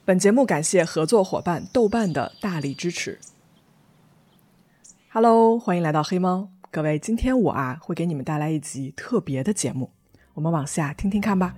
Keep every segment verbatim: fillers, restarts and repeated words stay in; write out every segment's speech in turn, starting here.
本节目感谢合作伙伴豆瓣的大力支持。Hello， 欢迎来到黑猫。各位，今天我啊会给你们带来一集特别的节目，我们往下听听看吧。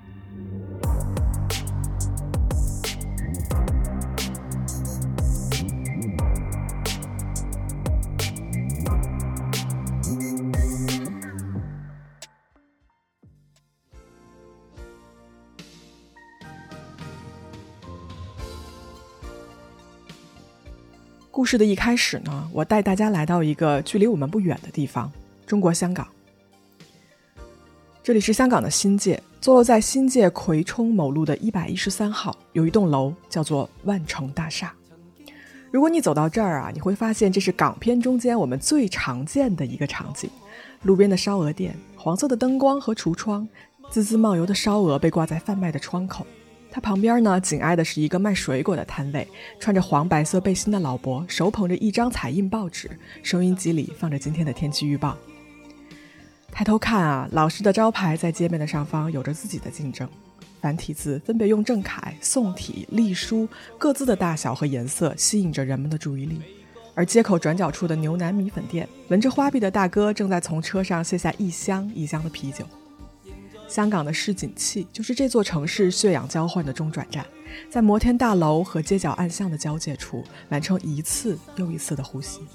故事的一开始呢，我带大家来到一个距离我们不远的地方，中国香港。这里是香港的新界，坐落在新界葵涌某路的一百一十三号，有一栋楼叫做万城大厦。如果你走到这儿啊，你会发现这是港片中间我们最常见的一个场景。路边的烧鹅店，黄色的灯光和橱窗，滋滋冒油的烧鹅被挂在贩卖的窗口。它旁边呢，紧挨的是一个卖水果的摊位，穿着黄白色背心的老伯手捧着一张彩印报纸，收音机里放着今天的天气预报。抬头看啊，老式的招牌在街面的上方有着自己的竞争，繁体字分别用正楷、宋体、隶书各自的大小和颜色吸引着人们的注意力。而街口转角处的牛腩米粉店，闻着花臂的大哥正在从车上卸下一箱一箱的啤酒。香港的市井气就是这座城市血氧交换的中转站，在摩天大楼和街角暗巷的交界处完成一次又一次的呼吸。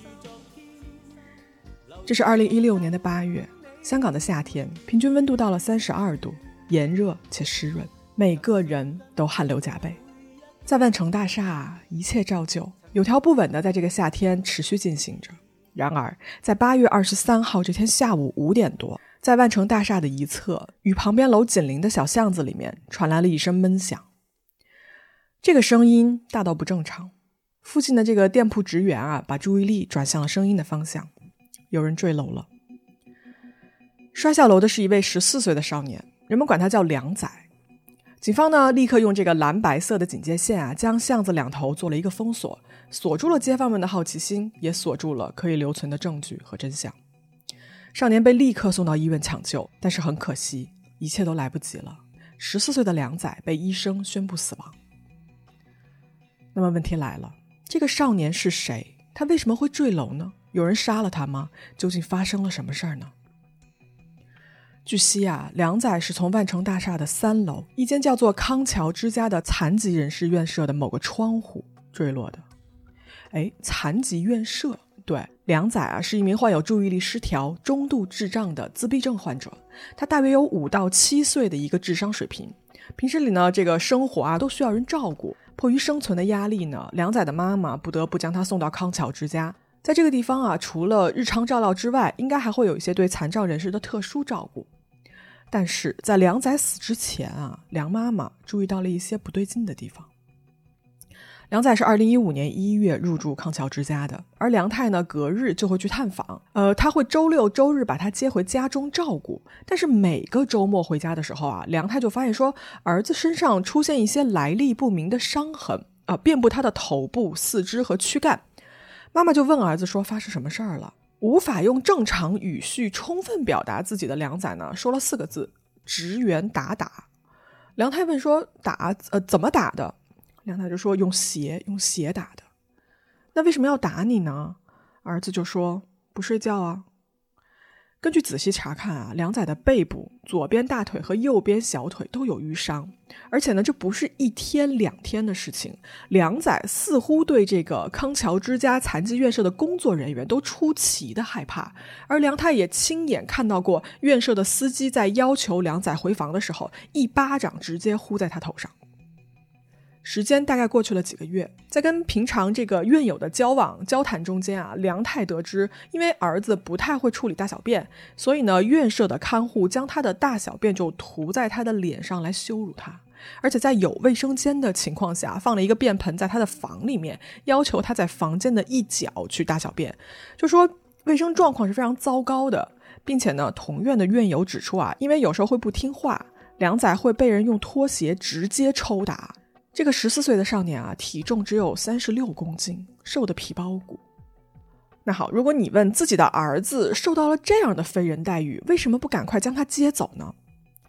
这是二零一六年的八月，香港的夏天平均温度到了三十二度，炎热且湿润，每个人都汗流浃背。在万城大厦一切照旧，有条不紊地在这个夏天持续进行着。然而在八月二十三号这天下午五点多，在万城大厦的一侧与旁边楼紧邻的小巷子里面传来了一声闷响。这个声音大到不正常，附近的这个店铺职员啊，把注意力转向了声音的方向，有人坠楼了。摔下楼的是一位十四岁的少年，人们管他叫梁仔。警方呢，立刻用这个蓝白色的警戒线啊，将巷子两头做了一个封锁，锁住了街坊们的好奇心，也锁住了可以留存的证据和真相。少年被立刻送到医院抢救，但是很可惜，一切都来不及了。十四岁的梁仔被医生宣布死亡。那么问题来了，这个少年是谁？他为什么会坠楼呢？有人杀了他吗？究竟发生了什么事儿呢？据悉啊，梁仔是从万城大厦的三楼一间叫做康桥之家的残疾人士院舍的某个窗户坠落的。哎，残疾院舍，对，梁仔啊是一名患有注意力失调、中度智障的自闭症患者，他大约有五到七岁的一个智商水平。平时里呢，这个生活啊都需要人照顾，迫于生存的压力呢，梁仔的妈妈不得不将他送到康桥之家。在这个地方啊，除了日常照料之外，应该还会有一些对残障人士的特殊照顾。但是在梁仔死之前啊，梁妈妈注意到了一些不对劲的地方。梁仔是二零一五年一月入住康桥之家的，而梁太呢隔日就会去探访，呃，他会周六周日把他接回家中照顾。但是每个周末回家的时候啊，梁太就发现说儿子身上出现一些来历不明的伤痕啊、呃，遍布他的头部、四肢和躯干。妈妈就问儿子说发生什么事儿了。无法用正常语序充分表达自己的梁仔呢，说了四个字：职员打打。梁太问说打呃怎么打的？梁太就说用鞋用鞋打的。那为什么要打你呢？儿子就说不睡觉啊。根据仔细查看啊，梁仔的背部、左边大腿和右边小腿都有淤伤，而且呢，这不是一天两天的事情。梁仔似乎对这个康桥之家残疾院舍的工作人员都出奇的害怕，而梁太也亲眼看到过院舍的司机在要求梁仔回房的时候，一巴掌直接呼在他头上。时间大概过去了几个月，在跟平常这个院友的交往交谈中间啊，梁太得知因为儿子不太会处理大小便，所以呢院舍的看护将他的大小便就涂在他的脸上来羞辱他，而且在有卫生间的情况下放了一个便盆在他的房里面，要求他在房间的一角去大小便，就说卫生状况是非常糟糕的。并且呢同院的院友指出啊，因为有时候会不听话，梁仔会被人用拖鞋直接抽打。这个十四岁的少年啊，体重只有三十六公斤，瘦的皮包骨。那好，如果你问自己的儿子受到了这样的非人待遇，为什么不赶快将他接走呢？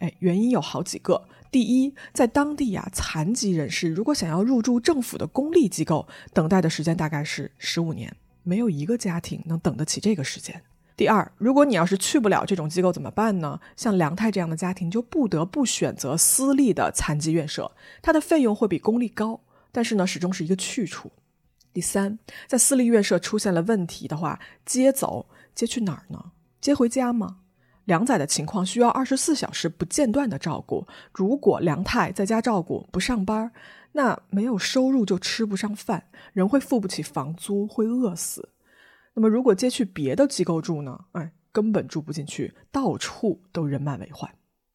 哎，原因有好几个。第一，在当地啊，残疾人士如果想要入住政府的公立机构，等待的时间大概是十五年，没有一个家庭能等得起这个时间。第二，如果你要是去不了这种机构怎么办呢？像梁太这样的家庭就不得不选择私立的残疾院舍，它的费用会比公立高，但是呢，始终是一个去处。第三，在私立院舍出现了问题的话，接走接去哪儿呢？接回家吗？梁仔的情况需要二十四小时不间断的照顾，如果梁太在家照顾不上班，那没有收入就吃不上饭，人会付不起房租，会饿死。那么如果接去别的机构住呢？哎，根本住不进去，到处都人满为患。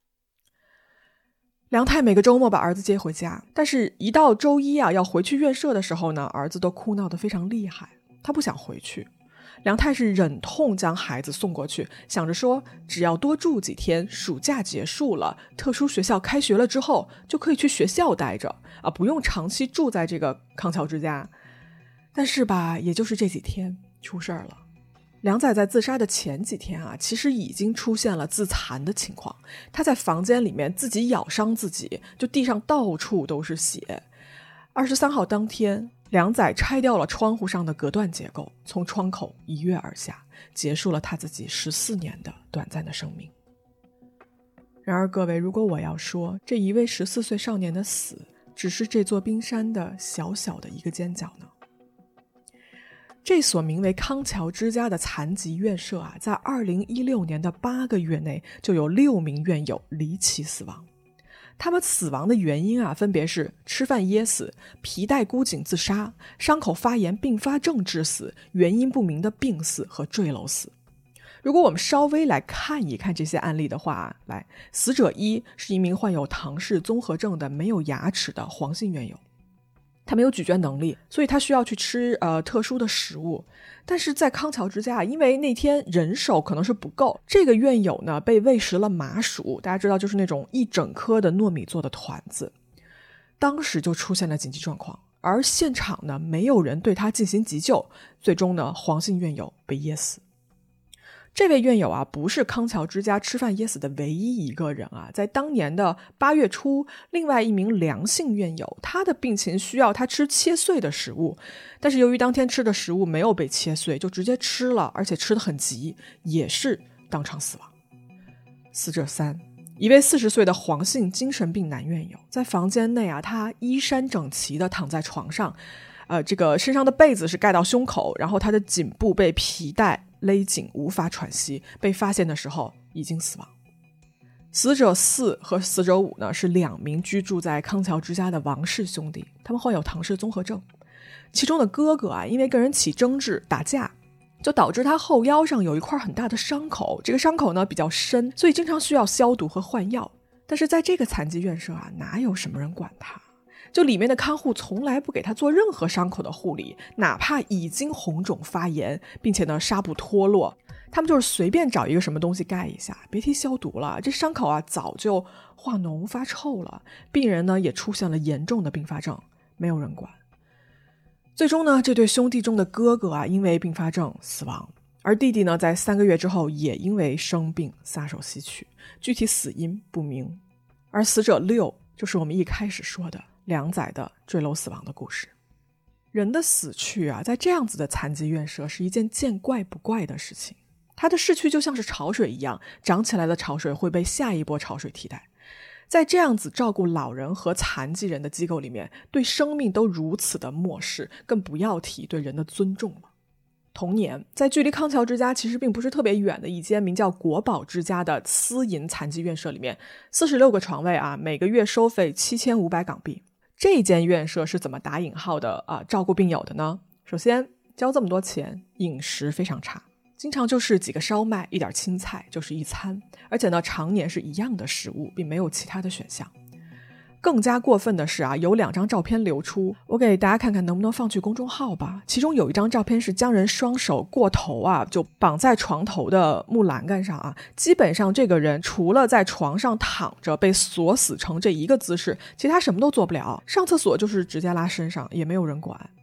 梁太每个周末把儿子接回家，但是一到周一啊要回去院舍的时候呢，儿子都哭闹得非常厉害，他不想回去。梁太是忍痛将孩子送过去，想着说只要多住几天，暑假结束了，特殊学校开学了之后就可以去学校待着啊，不用长期住在这个康桥之家。但是吧，也就是这几天出事儿了。梁仔在自杀的前几天啊，其实已经出现了自残的情况，他在房间里面自己咬伤自己，就地上到处都是血。二十三号当天，梁仔拆掉了窗户上的隔断结构，从窗口一跃而下，结束了他自己十四年的短暂的生命。然而各位，如果我要说这一位十四岁少年的死只是这座冰山的小小的一个尖角呢？这所名为康桥之家的残疾院舍啊，在二零一六年的八个月内就有六名院友离奇死亡。他们死亡的原因啊，分别是吃饭噎死、皮带箍颈自杀、伤口发炎并发症致死、原因不明的病死和坠楼死。如果我们稍微来看一看这些案例的话，来，死者一是一名患有唐氏综合症的没有牙齿的黄姓院友，他没有咀嚼能力，所以他需要去吃呃特殊的食物。但是在康桥之家，因为那天人手可能是不够，这个院友呢被喂食了麻薯，大家知道就是那种一整颗的糯米做的团子，当时就出现了紧急状况，而现场呢没有人对他进行急救，最终呢黄姓院友被噎死。这位院友啊，不是康桥之家吃饭噎死的唯一一个人啊。在当年的八月初，另外一名梁姓院友，他的病情需要他吃切碎的食物，但是由于当天吃的食物没有被切碎，就直接吃了，而且吃得很急，也是当场死亡。死者三，一位四十岁的黄姓精神病男院友，在房间内啊，他衣衫整齐地躺在床上，呃，这个身上的被子是盖到胸口，然后他的颈部被皮带勒紧，无法喘息，被发现的时候已经死亡。死者四和死者五呢，是两名居住在康桥之家的王氏兄弟，他们患有唐氏综合症。其中的哥哥啊，因为跟人起争执打架，就导致他后腰上有一块很大的伤口，这个伤口呢比较深，所以经常需要消毒和换药。但是在这个残疾院舍啊，哪有什么人管他？就里面的看护从来不给他做任何伤口的护理，哪怕已经红肿发炎，并且呢纱布脱落，他们就是随便找一个什么东西盖一下，别提消毒了，这伤口啊早就化脓发臭了，病人呢也出现了严重的并发症，没有人管。最终呢，这对兄弟中的哥哥啊因为并发症死亡，而弟弟呢在三个月之后也因为生病撒手西去，具体死因不明。而死者六就是我们一开始说的梁仔的坠楼死亡的故事。人的死去啊，在这样子的残疾院舍是一件见怪不怪的事情。他的逝去就像是潮水一样，涨起来的潮水会被下一波潮水替代。在这样子照顾老人和残疾人的机构里面，对生命都如此的漠视，更不要提对人的尊重了。同年，在距离康桥之家其实并不是特别远的一间名叫国宝之家的私营残疾院舍里面，四十六个床位啊，每个月收费七千五百港币。这间院舍是怎么打引号的啊照顾病友的呢？首先，交这么多钱，饮食非常差，经常就是几个烧麦，一点青菜就是一餐，而且呢，常年是一样的食物，并没有其他的选项。更加过分的是啊，有两张照片流出，我给大家看看能不能放去公众号吧。其中有一张照片是将人双手过头啊，就绑在床头的木栏杆上啊，基本上这个人除了在床上躺着被锁死成这一个姿势，其他什么都做不了，上厕所就是直接拉身上，也没有人管。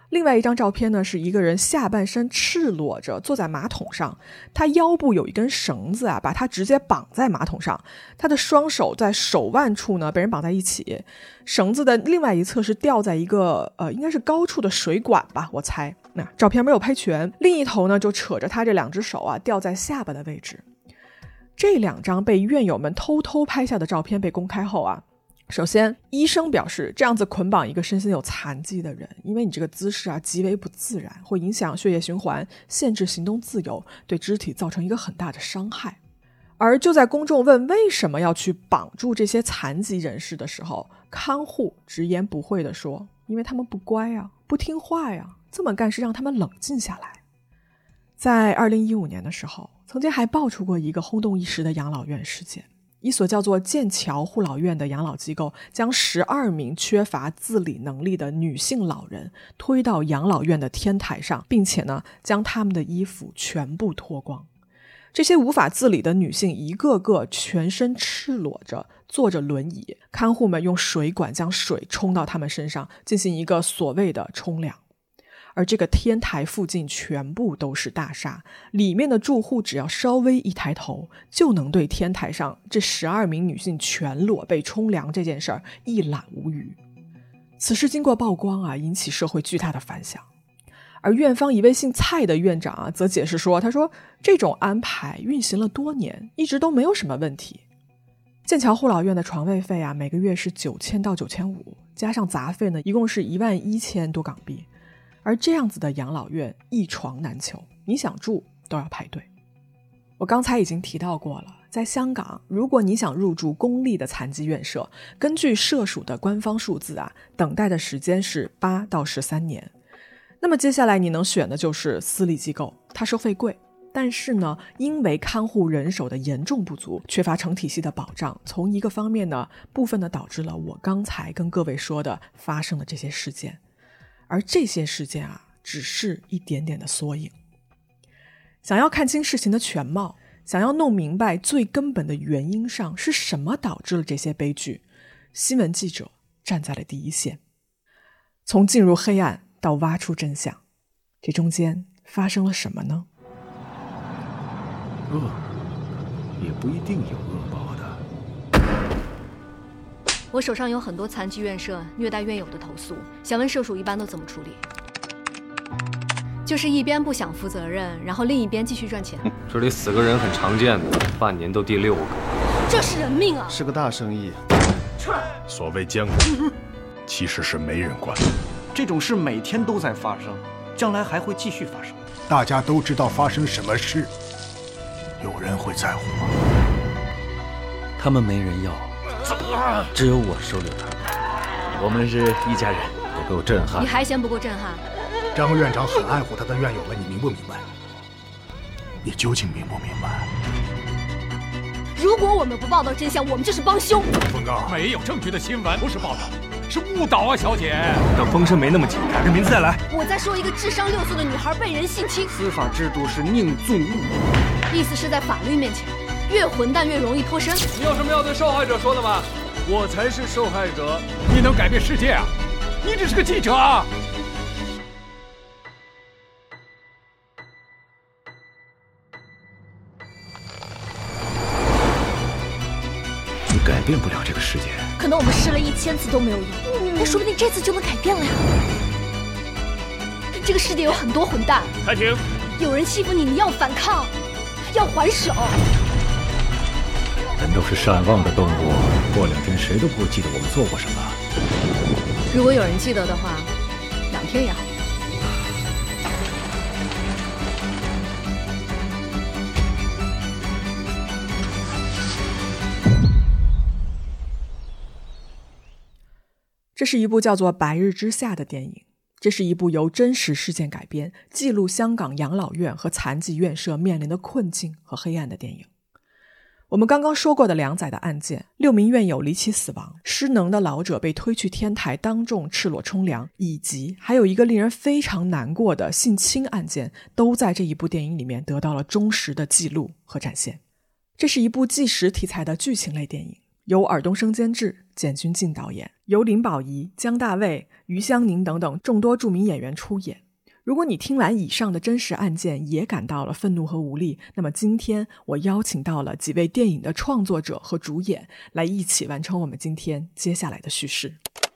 另外一张照片呢，是一个人下半身赤裸着坐在马桶上，他腰部有一根绳子啊，把他直接绑在马桶上，他的双手在手腕处呢被人绑在一起，绳子的另外一侧是吊在一个呃应该是高处的水管吧，我猜。那照片没有拍全，另一头呢就扯着他这两只手啊吊在下巴的位置。这两张被院友们偷偷拍下的照片被公开后啊，首先医生表示，这样子捆绑一个身心有残疾的人，因为你这个姿势啊极为不自然，会影响血液循环，限制行动自由，对肢体造成一个很大的伤害。而就在公众问为什么要去绑住这些残疾人士的时候，看护直言不讳地说，因为他们不乖啊，不听话呀，这么干是让他们冷静下来。在二零一五年的时候，曾经还爆出过一个轰动一时的养老院事件。一所叫做剑桥护老院的养老机构将十二名缺乏自理能力的女性老人推到养老院的天台上，并且呢将他们的衣服全部脱光。这些无法自理的女性一个个全身赤裸着，坐着轮椅，看护们用水管将水冲到他们身上，进行一个所谓的冲凉。而这个天台附近全部都是大厦，里面的住户只要稍微一抬头，就能对天台上这十二名女性全裸被冲凉这件事儿一览无余。此事经过曝光啊，引起社会巨大的反响。而院方一位姓蔡的院长啊，则解释说，他说这种安排运行了多年，一直都没有什么问题。剑桥护老院的床位费啊，每个月是九千到九千五，加上杂费呢，一共是一万一千多港币。而这样子的养老院一床难求，你想住都要排队。我刚才已经提到过了，在香港，如果你想入住公立的残疾院舍，根据社署的官方数字啊，等待的时间是八到十三年。那么接下来你能选的就是私立机构，它收费贵，但是呢，因为看护人手的严重不足，缺乏成体系的保障，从一个方面呢，部分的导致了我刚才跟各位说的发生的这些事件。而这些事件啊，只是一点点的缩影。想要看清事情的全貌，想要弄明白最根本的原因上是什么导致了这些悲剧，新闻记者站在了第一线。从进入黑暗到挖出真相，这中间发生了什么呢？ 恶也不一定有恶报的。 我手上有很多残疾院舍虐待院友的投诉，想问社署一般都怎么处理？就是一边不想负责任，然后另一边继续赚钱。 这里死个人很常见的，半年都第六个。 这是人命啊！ 是个大生意。 出来！ 所谓江湖，其实是没人管。 这种事每天都在发生，将来还会继续发生。 大家都知道发生什么事，有人会在乎吗？ 他们没人要， 走啊！ 只有我收留他们。我们是一家人， 不够震撼。 你还嫌不够震撼？ 张院长很爱护他的院友们，你明不明白？你究竟明不明白？ 如果我们不报道真相，我们就是帮凶。 峰哥， 没有证据的新闻不是报道，是误导啊，小姐。 等风声没那么紧，改个名字再来。 我在说一个智商六岁的女孩被人性侵。 司法制度是宁纵勿意思是在法律面前，越混蛋越容易脱身。 你有什么要对受害者说的吗？ 我才是受害者。你能改变世界啊？你只是个记者啊！ 你改变不了这个世界。 可能我们试了一千次都没有用，但说不定这次就能改变了呀。这个世界有很多混蛋。 开庭。 有人欺负你，你要反抗，要还手。 人都是善忘的动物，过两天谁都不会记得我们做过什么。 如果有人记得的话，两天也好。 这是一部叫做《白日之下》的电影，这是一部由真实事件改编，记录香港养老院和残疾院舍面临的困境和黑暗的电影。我们刚刚说过的两载的案件，六名院友离奇死亡，失能的老者被推去天台当众赤裸冲凉，以及还有一个令人非常难过的性侵案件，都在这一部电影里面得到了忠实的记录和展现。这是一部纪实题材的剧情类电影， 由尔冬升监制，简君静导演，由林保怡、姜大卫、余香凝等等众多著名演员出演。如果你听完以上的真实案件也感到了愤怒和无力，那么今天我邀请到了几位电影的创作者和主演来一起完成我们今天接下来的叙事。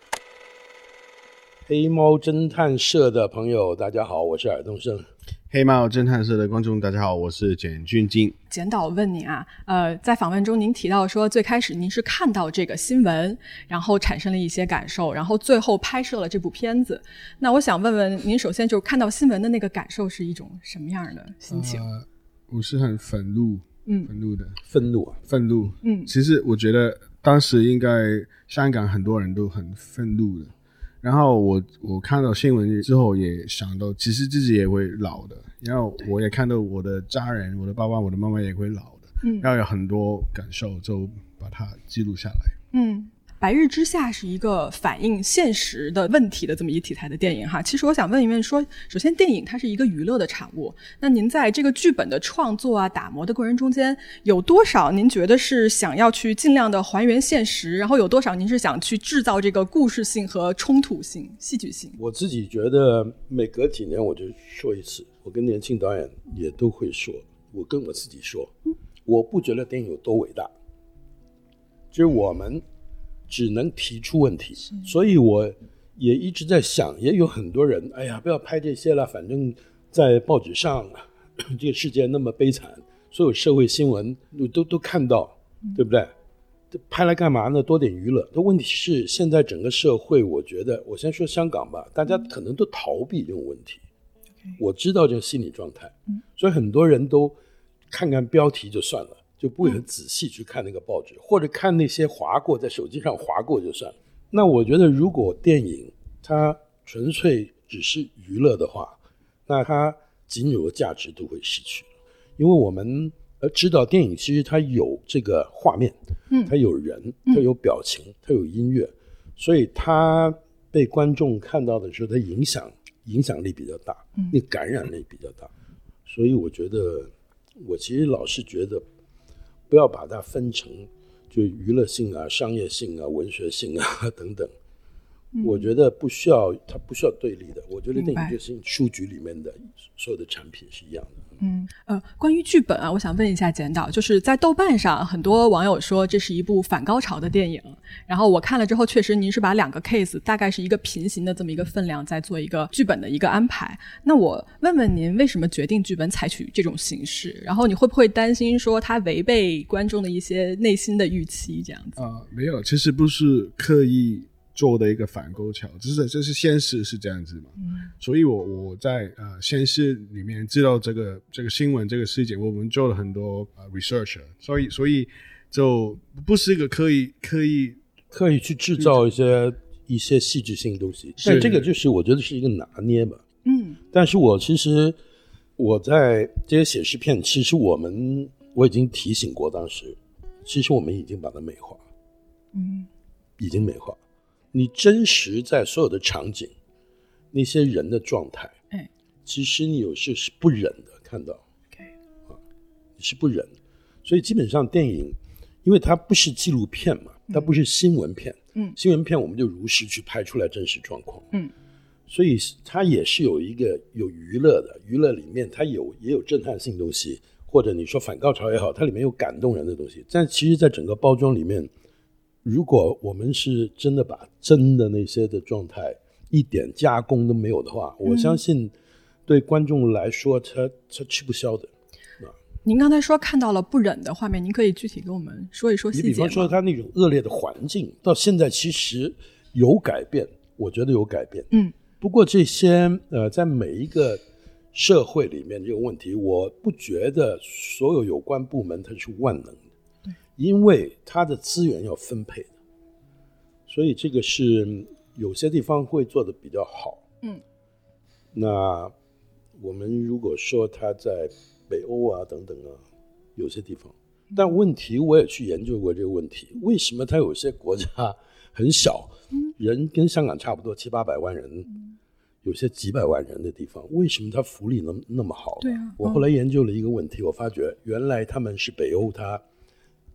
黑猫侦探社的朋友大家好，我是尔冬升。 黑猫侦探社的观众大家好，我是简君静。 简导问您啊，呃，在访问中您提到说最开始您是看到这个新闻，然后产生了一些感受，然后最后拍摄了这部片子。那我想问问您，首先就是看到新闻的那个感受是一种什么样的心情？ 呃、我是很愤怒，嗯，愤怒的， 愤怒啊， 愤怒。嗯，其实我觉得当时应该香港很多人都很愤怒的。然后我我看到新闻之后也想到其实自己也会老的，然后我也看到我的家人，我的爸爸我的妈妈也会老的，嗯，然后有很多感受就把它记录下来。嗯，白日之下是一个反映现实的问题的这么一题材的电影哈。其实我想问一问说，首先电影它是一个娱乐的产物，那您在这个剧本的创作啊打磨的过程中间有多少您觉得是想要去尽量的还原现实，然后有多少您是想去制造这个故事性和冲突性戏剧性？ 我自己觉得每隔几年我就说一次，我跟年轻导演也都会说，我跟我自己说，我不觉得电影有多伟大，就是我们只能提出问题，所以我也一直在想，也有很多人哎呀不要拍这些了，反正在报纸上这个世界那么悲惨，所有社会新闻都都看到，对不对？拍来干嘛呢？多点娱乐。但问题是现在整个社会，我觉得我先说香港吧，大家可能都逃避这种问题，我知道这个心理状态，所以很多人都看看标题就算了，就不会很仔细去看那个报纸，或者看那些划过在手机上划过就算了。那我觉得如果电影它纯粹只是娱乐的话，那它仅有的价值都会失去了。因为我们知道电影其实它有这个画面，它有人，它有表情，它有音乐，所以它被观众看到的时候，它影响影响力比较大，那感染力比较大。所以我觉得我其实老是觉得不要把它分成就娱乐性啊、商业性啊、文学性啊等等，嗯、我觉得不需要，它不需要对立的。我觉得电影就是书局里面的所有的产品是一样的。 嗯，呃，关于剧本啊，我想问一下简导，就是在豆瓣上，很多网友说这是一部反高潮的电影，然后我看了之后，确实您是把两个 case 大概是一个平行的这么一个分量，在做一个剧本的一个安排。那我问问您，为什么决定剧本采取这种形式？然后你会不会担心说它违背观众的一些内心的预期？这样子？呃，没有，其实不是刻意做的一个反高潮，就是这是现实是这样子嘛，嗯、所以我我在呃现实里面知道这个这个新闻这个事件，我们做了很多、呃、research， 所以所以就不是一个刻意刻意刻意去制造一些一些戏剧性的东西，但这个就是我觉得是一个拿捏吧。嗯，但是我其实我在这些写实片，其实我们我已经提醒过，当时其实我们已经把它美化，嗯，已经美化。你真实在所有的场景那些人的状态、哎、其实你有时是不忍的看到、okay. 啊、你是不忍的。所以基本上电影因为它不是纪录片嘛，它不是新闻片、嗯、新闻片我们就如实去拍出来真实状况、嗯、所以它也是有一个有娱乐的，娱乐里面它有也有震撼性东西，或者你说反高潮也好，它里面有感动人的东西，但其实在整个包装里面，如果我们是真的把真的那些的状态一点加工都没有的话、嗯、我相信对观众来说他他吃不消的。 您刚才说看到了不忍的画面，您可以具体跟我们说一说细节吗？ 你比方说他那种恶劣的环境到现在其实有改变，我觉得有改变。嗯，不过这些呃，在每一个社会里面这个问题，我不觉得所有有关部门它是万能的，对，因为它的资源要分配的，所以这个是有些地方会做得比较好。嗯，那我们如果说它在北欧啊等等啊，有些地方，但问题我也去研究过这个问题，为什么它有些国家很小，人跟香港差不多七八百万人，有些几百万人的地方，为什么它福利那么那么好？对啊，我后来研究了一个问题，我发觉原来他们是北欧，它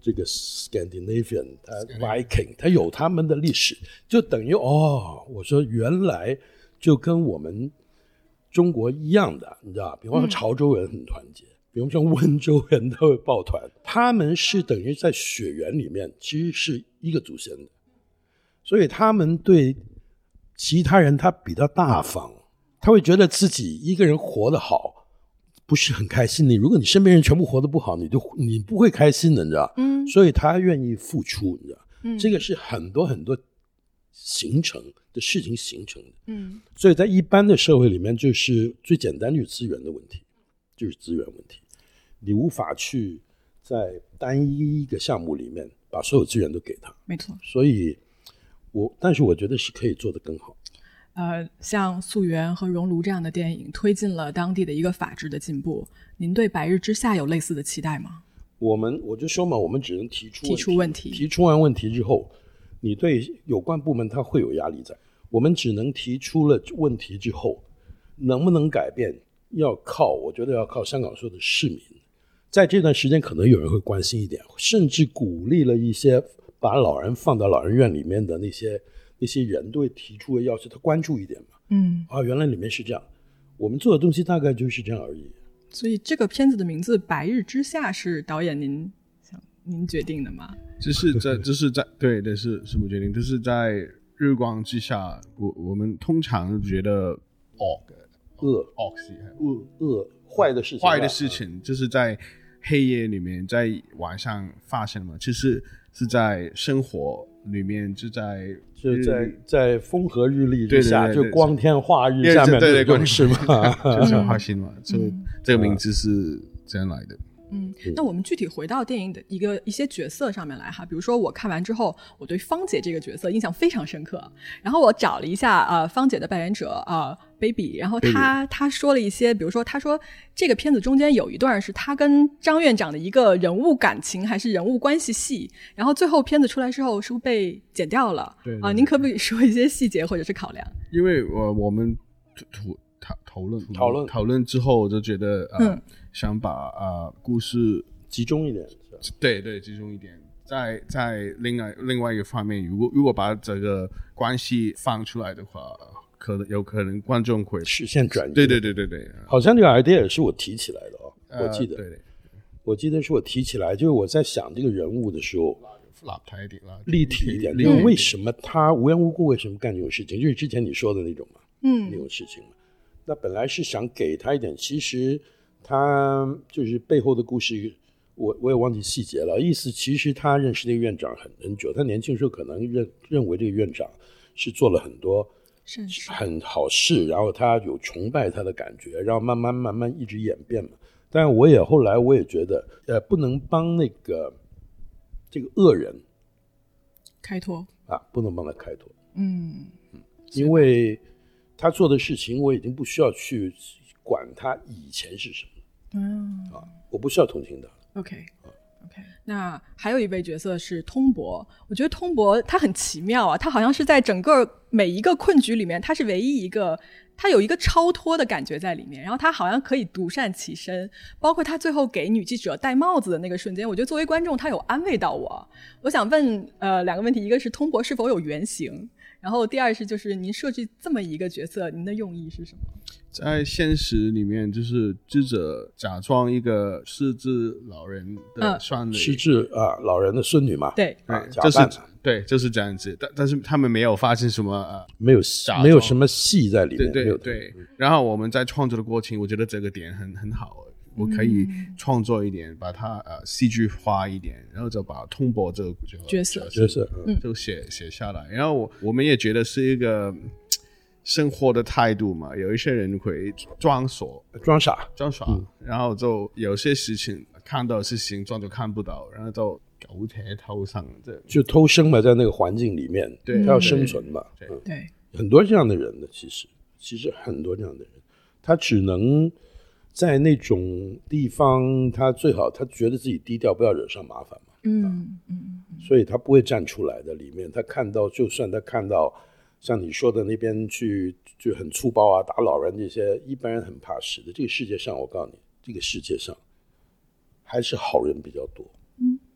这个 Scandinavian 它 Viking 它有他们的历史，就等于哦，我说原来就跟我们中国一样的，你知道，比方说潮州人很团结、嗯、比方说温州人都会抱团，他们是等于在血缘里面其实是一个祖先的，所以他们对其他人他比较大方，他会觉得自己一个人活得好不是很开心，你如果你身边人全部活得不好，你就你不会开心的，你知道？嗯，所以他愿意付出，你知道？嗯，这个是很多很多形成的事情形成的。嗯，所以在一般的社会里面，就是最简单就是资源的问题，就是资源问题，你无法去在单一一个项目里面把所有资源都给他。 没错， 所以我但是我觉得是可以做得更好。 呃，像《溯源》和《熔炉》这样的电影推进了当地的一个法治的进步，您对《白日之下》有类似的期待吗？ 我们我就说嘛，我们只能提出提出问题， 提出完问题之后，你对有关部门它会有压力在，我们只能提出了问题之后，能不能改变，要靠我觉得要靠香港说的市民，在这段时间可能有人会关心一点，甚至鼓励了一些把老人放到老人院里面的那些。那些人都会提出的要求，他关注一点嘛。嗯，啊，原来里面是这样，我们做的东西大概就是这样而已。 所以这个片子的名字《白日之下》是导演您想您决定的吗？ 这是在这是在对对是是我决定，就是在日光之下，我我们通常觉得恶恶恶恶恶坏的事情， 坏的事情就是在黑夜里面，在晚上发生嘛，其实是在生活里面，就在就在在风和日丽之下，对对对对，就光天化日下面的故事嘛， 就是花心嘛，就这个名字是这样来的。 嗯，那我们具体回到电影的一个一些角色上面来哈，比如说我看完之后，我对芳姐这个角色印象非常深刻，然后我找了一下呃芳姐的扮演者呃 Baby， 然后他他说了一些，比如说他说这个片子中间有一段是他跟张院长的一个人物感情还是人物关系戏，然后最后片子出来之后是不是被剪掉了？对啊、呃，您可不可以说一些细节或者是考量？ 因为我我们讨讨论讨论讨论之后就觉得呃、嗯、想把呃故事集中一点， 对对集中一点，在在另外另外一个方面，如果如果把这个关系放出来的话，可能有可能观众会视线转移。 对对对对对， 好像这个 idea 也是我提起来的哦， 呃、 我记得， 对对， 我记得是我提起来，就是我在想这个人物的时候，立体一点，因为为什么他无缘无故为什么干这种事情，就是之前你说的那种嘛，嗯，那种事情嘛。那本来是想给他一点，其实他就是背后的故事，我我也忘记细节了。意思其实他认识这个院长很很久，他年轻时候可能认认为这个院长是做了很多很好事，然后他有崇拜他的感觉，然后慢慢慢慢一直演变嘛。但我也后来我也觉得，呃，不能帮那个这个恶人开脱啊，不能帮他开脱，嗯嗯，因为他做的事情我已经不需要去管他以前是什么，嗯啊，我不需要同情他。 OK OK， 那还有一位角色是通伯，我觉得通伯他很奇妙啊，他好像是在整个每一个困局里面他是唯一一个，他有一个超脱的感觉在里面，然后他好像可以独善其身，包括他最后给女记者戴帽子的那个瞬间，我觉得作为观众他有安慰到我。我想问呃两个问题，一个是通伯是否有原型，然后第二是就是您设计这么一个角色您的用意是什么？ 在现实里面，就是记者假装一个失智老人的孙女、嗯、 失智啊老人的孙女嘛， 对对、啊、就是对就是这样子，但但是他们没有发生什么、呃、 没有没有什么戏在里面， 对对对。然后我们在创作的过程，我觉得这个点很很好，我可以创作一点，把它呃戏剧化一点，然后就把通伯这个角色角色嗯就写写下来。然后我我们也觉得是一个生活的态度嘛，有一些人会装傻装傻装傻、嗯、然后就有些事情看到事情装作看不到，然后就苟且偷生， 就偷生嘛，在那个环境里面，对，他要生存嘛， 对、嗯、对， 很多这样的人的，其实其实很多这样的人，他只能在那种地方，他最好他觉得自己低调，不要惹上麻烦嘛，嗯嗯，所以他不会站出来的。里面他看到，就算他看到像你说的那边去就很粗暴啊，打老人这些，一般人很怕死的。这个世界上，我告诉你，这个世界上还是好人比较多，嗯，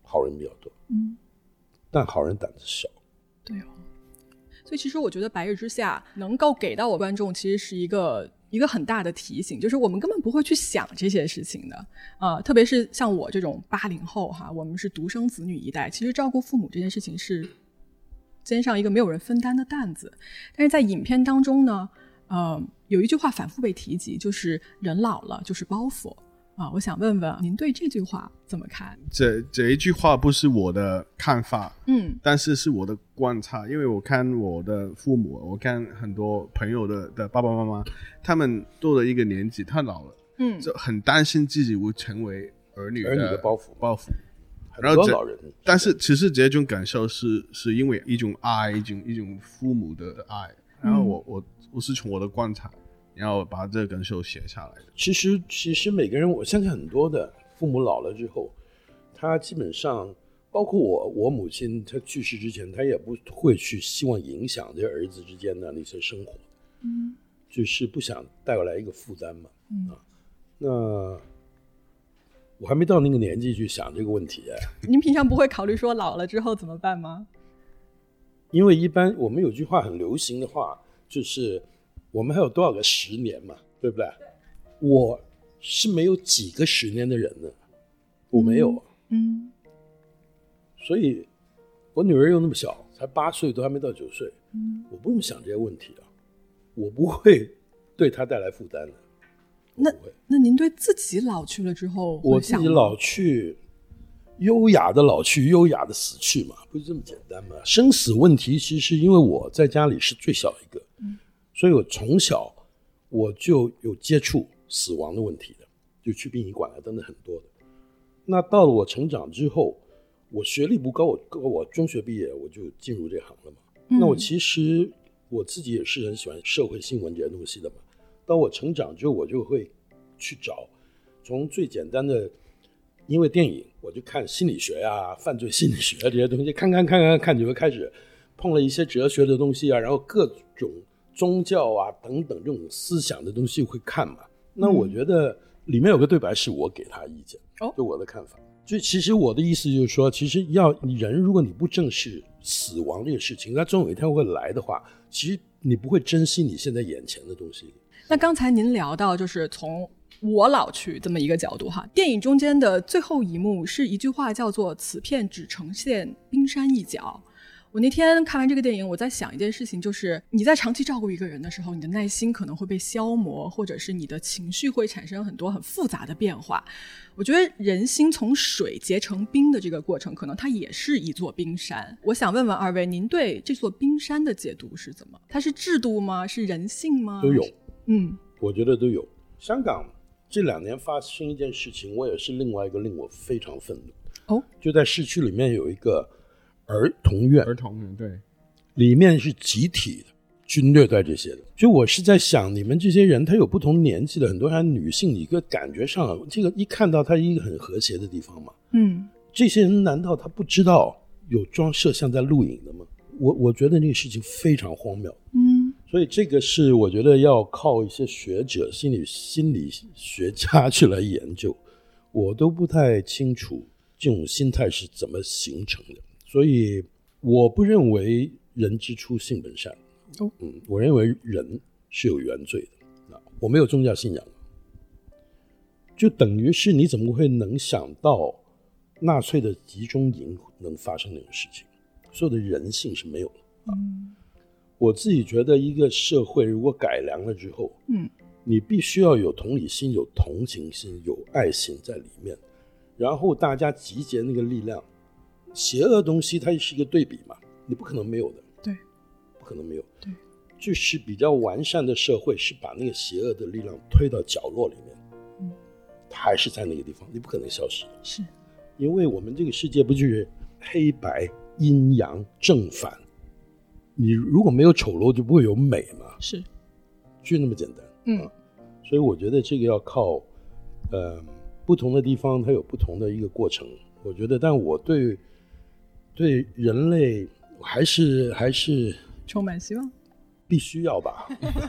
好人比较多， 嗯， 但好人胆子小。 对哦，所以其实我觉得《白日之下》能够给到我观众，其实是一个一个很大的提醒，就是我们根本不会去想这些事情的啊、呃，特别是像我这种八零后哈，我们是独生子女一代，其实照顾父母这件事情是肩上一个没有人分担的担子。但是在影片当中呢，呃，有一句话反复被提及，就是人老了就是包袱啊。我想问问您对这句话怎么看？ 这这一句话不是我的看法， 嗯， 但是是我的观察，因为我看我的父母，我看很多朋友的的爸爸妈妈，他们到了一个年纪，他老了， 嗯， 就很担心自己会成为儿女的儿女的包袱， 包袱。 很多老人， 但是其实这种感受是是因为一种爱，一种一种父母的爱。然后我、嗯、我我是从我的观察，然后把这个感受写下来的。 其实其实每个人，我相信很多的父母老了之后，他基本上包括我，我母亲她去世之前，她也不会去希望影响这儿子之间的那些生活， 嗯， 就是不想带过来一个负担嘛， 嗯啊，那我还没到那个年纪去想这个问题、啊、 您平常不会考虑说老了之后怎么办吗？ 因为一般我们有句话很流行的话，就是我们还有多少个十年嘛，对不对？我是没有几个十年的人呢，我没有， 嗯， 所以我女儿又那么小，才八岁，都还没到九岁， 嗯， 我不用想这些问题啊，我不会对她带来负担的。 那那您对自己老去了之后， 我自己老去，优雅的老去，优雅的死去嘛，不是这么简单嘛？生死问题其实因为我在家里是最小一个， 嗯， 所以我从小我就有接触死亡的问题的，就去殡仪馆啊等等很多的。那到了我成长之后，我学历不高，我我中学毕业我就进入这行了嘛。 嗯、 那我其实我自己也是很喜欢社会新闻这些东西的嘛。到我成长之后，我就会去找，从最简单的，因为电影我就看心理学啊、犯罪心理学啊这些东西，看看看看看，就会开始碰了一些哲学的东西啊，然后各种宗教啊等等这种思想的东西会看嘛。那我觉得里面有个对白是我给他意见， 哦， 就我的看法。就其实我的意思就是说，其实要人如果你不正视死亡这个事情，它总有一天会来的话，其实你不会珍惜你现在眼前的东西。 那刚才您聊到就是从我老去这么一个角度哈，电影中间的最后一幕是一句话叫做此片只呈现冰山一角。我那天看完这个电影，我在想一件事情，就是你在长期照顾一个人的时候，你的耐心可能会被消磨，或者是你的情绪会产生很多很复杂的变化。我觉得人心从水结成冰的这个过程，可能它也是一座冰山。我想问问二位，您对这座冰山的解读是怎么？它是制度吗？是人性吗？ 都有。 嗯， 我觉得都有。香港这两年发生一件事情，我也是另外一个令我非常愤怒。 哦， 就在市区里面有一个儿童院， 儿童院对， 里面是集体的去虐待这些的。就我是在想，你们这些人，他有不同年纪的，很多还女性，你个感觉上，这个一看到他一个很和谐的地方嘛。 嗯， 这些人难道他不知道有装摄像在录影的吗？我我觉得那个事情非常荒谬。 嗯， 所以这个是我觉得要靠一些学者、心理心理学家去来研究，我都不太清楚这种心态是怎么形成的。所以我不认为人之初性本善。 哦， 嗯，我认为人是有原罪的。我没有宗教信仰，就等于是你怎么会能想到纳粹的集中营能发生那种事情？所有的人性是没有的。 嗯， 我自己觉得一个社会如果改良了之后， 嗯， 你必须要有同理心、有同情心、有爱心在里面，然后大家集结那个力量。邪恶东西它是一个对比嘛，你不可能没有的。 对， 不可能没有。 对， 就是比较完善的社会是把那个邪恶的力量推到角落里面， 嗯， 它还是在那个地方，你不可能消失。 是，因为我们这个世界不就是黑白、阴阳、正反？你如果没有丑陋，就不会有美嘛。 是， 就那么简单。 嗯， 啊、所以我觉得这个要靠，呃，不同的地方它有不同的一个过程。我觉得，但我对对人类还是还是充满希望， 必须要吧。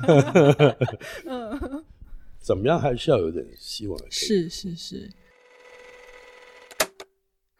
嗯， 怎么样还是要有点希望。 是是是。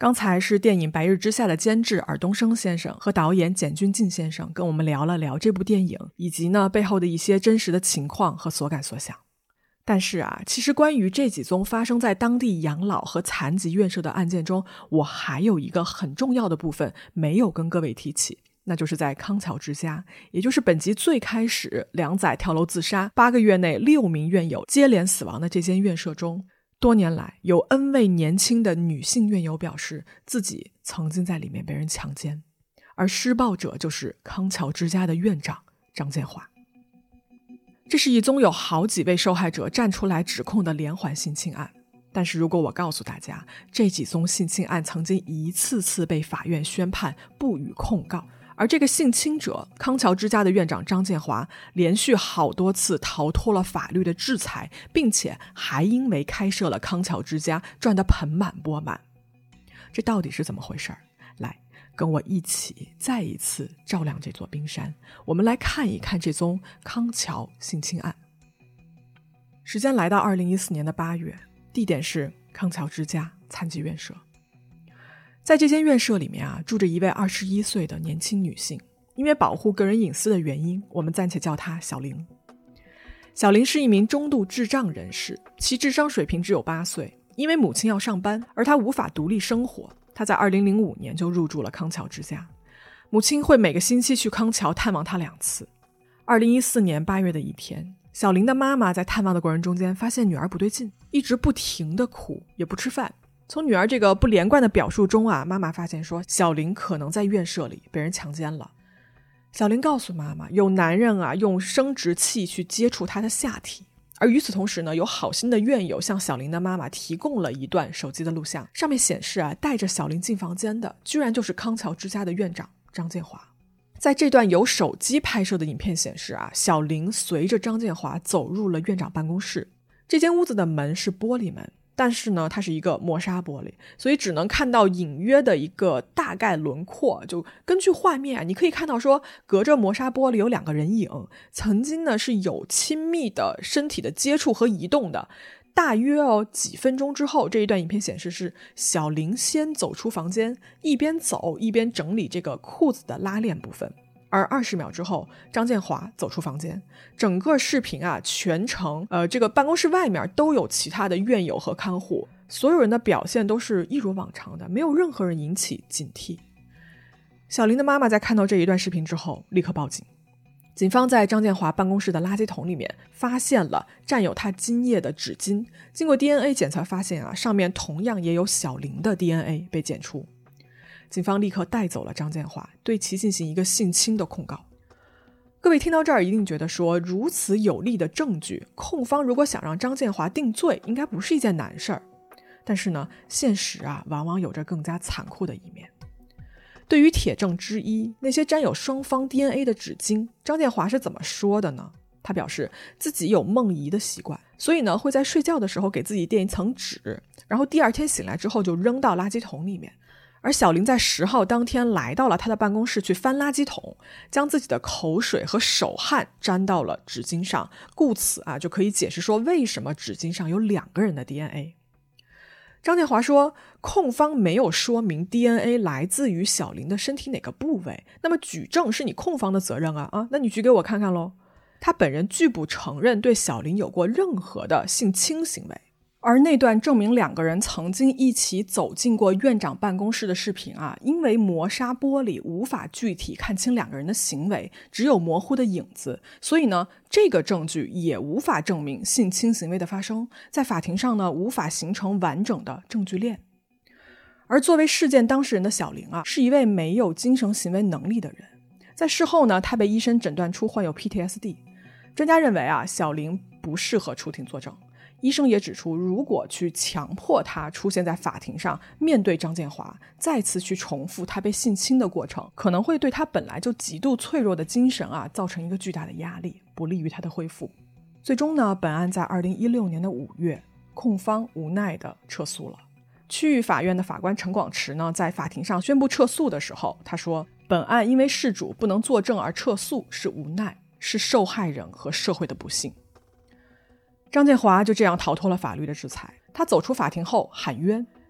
刚才是电影《白日之下》的监制尔冬升先生和导演简君进先生跟我们聊了聊这部电影以及呢背后的一些真实的情况和所感所想。但是啊，其实关于这几宗发生在当地养老和残疾院舍的案件中，我还有一个很重要的部分没有跟各位提起，那就是在康桥之家，也就是本集最开始梁仔跳楼自杀，八个月内六名院友接连死亡的这间院舍中，多年来有 N 位年轻的女性院友表示自己曾经在里面被人强奸，而施暴者就是康桥之家的院长张建华。这是一宗有好几位受害者站出来指控的连环性侵案，但是如果我告诉大家，这几宗性侵案曾经一次次被法院宣判不予控告，而这个性侵者康桥之家的院长张建华连续好多次逃脱了法律的制裁，并且还因为开设了康桥之家赚得盆满钵满，这到底是怎么回事？来，跟我一起再一次照亮这座冰山，我们来看一看这宗康桥性侵案。时间来到二零一四年的八月，地点是康桥之家残疾院舍。在这间院舍里面啊，住着一位二十一岁的年轻女性，因为保护个人隐私的原因，我们暂且叫她小玲。小玲是一名中度智障人士，其智商水平只有八岁，因为母亲要上班，而她无法独立生活，她在二零零五年就入住了康桥之家，母亲会每个星期去康桥探望她两次。二零一四年八月的一天，小玲的妈妈在探望的过程中间发现女儿不对劲，一直不停地哭，也不吃饭。从女儿这个不连贯的表述中啊，妈妈发现说小玲可能在院舍里被人强奸了。小玲告诉妈妈，有男人啊用生殖器去接触她的下体，而与此同时呢，有好心的院友向小玲的妈妈提供了一段手机的录像，上面显示啊，带着小玲进房间的居然就是康桥之家的院长张建华。在这段由手机拍摄的影片显示啊，小玲随着张建华走入了院长办公室。这间屋子的门是玻璃门，但是呢它是一个磨砂玻璃，所以只能看到隐约的一个大概轮廓。就根据画面啊，你可以看到说隔着磨砂玻璃有两个人影，曾经呢是有亲密的身体的接触和移动的。大约哦几分钟之后，这一段影片显示是小玲先走出房间，一边走一边整理这个裤子的拉链部分，而二十秒之后张建华走出房间。整个视频啊全程呃这个办公室外面都有其他的院友和看护，所有人的表现都是一如往常的，没有任何人引起警惕。小玲的妈妈在看到这一段视频之后立刻报警，警方在张建华办公室的垃圾桶里面发现了占有他精液的纸巾，经过 D N A 检测发现啊，上面同样也有小玲的 D N A 被检出。警方立刻带走了张建华，对其进行一个性侵的控告。各位听到这儿一定觉得说，如此有力的证据，控方如果想让张建华定罪应该不是一件难事儿。但是呢，现实啊往往有着更加残酷的一面。对于铁证之一，那些沾有双方 D N A 的纸巾，张建华是怎么说的呢？他表示自己有梦遗的习惯，所以呢会在睡觉的时候给自己垫一层纸，然后第二天醒来之后就扔到垃圾桶里面。而小玲在十号当天来到了他的办公室去翻垃圾桶，将自己的口水和手汗沾到了纸巾上，故此啊就可以解释说为什么纸巾上有两个人的 D N A。张建华说，控方没有说明 D N A 来自于小玲的身体哪个部位，那么举证是你控方的责任啊啊，那你举给我看看咯。他本人拒不承认对小玲有过任何的性侵行为。而那段证明两个人曾经一起走进过院长办公室的视频啊，因为磨砂玻璃无法具体看清两个人的行为，只有模糊的影子，所以呢，这个证据也无法证明性侵行为的发生，在法庭上呢，无法形成完整的证据链。而作为事件当事人的小玲啊，是一位没有精神行为能力的人，在事后呢，她被医生诊断出患有 P T S D， 专家认为啊，小玲不适合出庭作证。医生也指出，如果去强迫他出现在法庭上面对张建华，再次去重复他被性侵的过程，可能会对他本来就极度脆弱的精神啊造成一个巨大的压力，不利于他的恢复。最终呢，本案在二零一六年的五月，控方无奈的撤诉了。区域法院的法官陈广池呢，在法庭上宣布撤诉的时候，他说，本案因为事主不能作证而撤诉是无奈，是受害人和社会的不幸。张建华就这样逃脱了法律的制裁。他走出法庭后喊冤，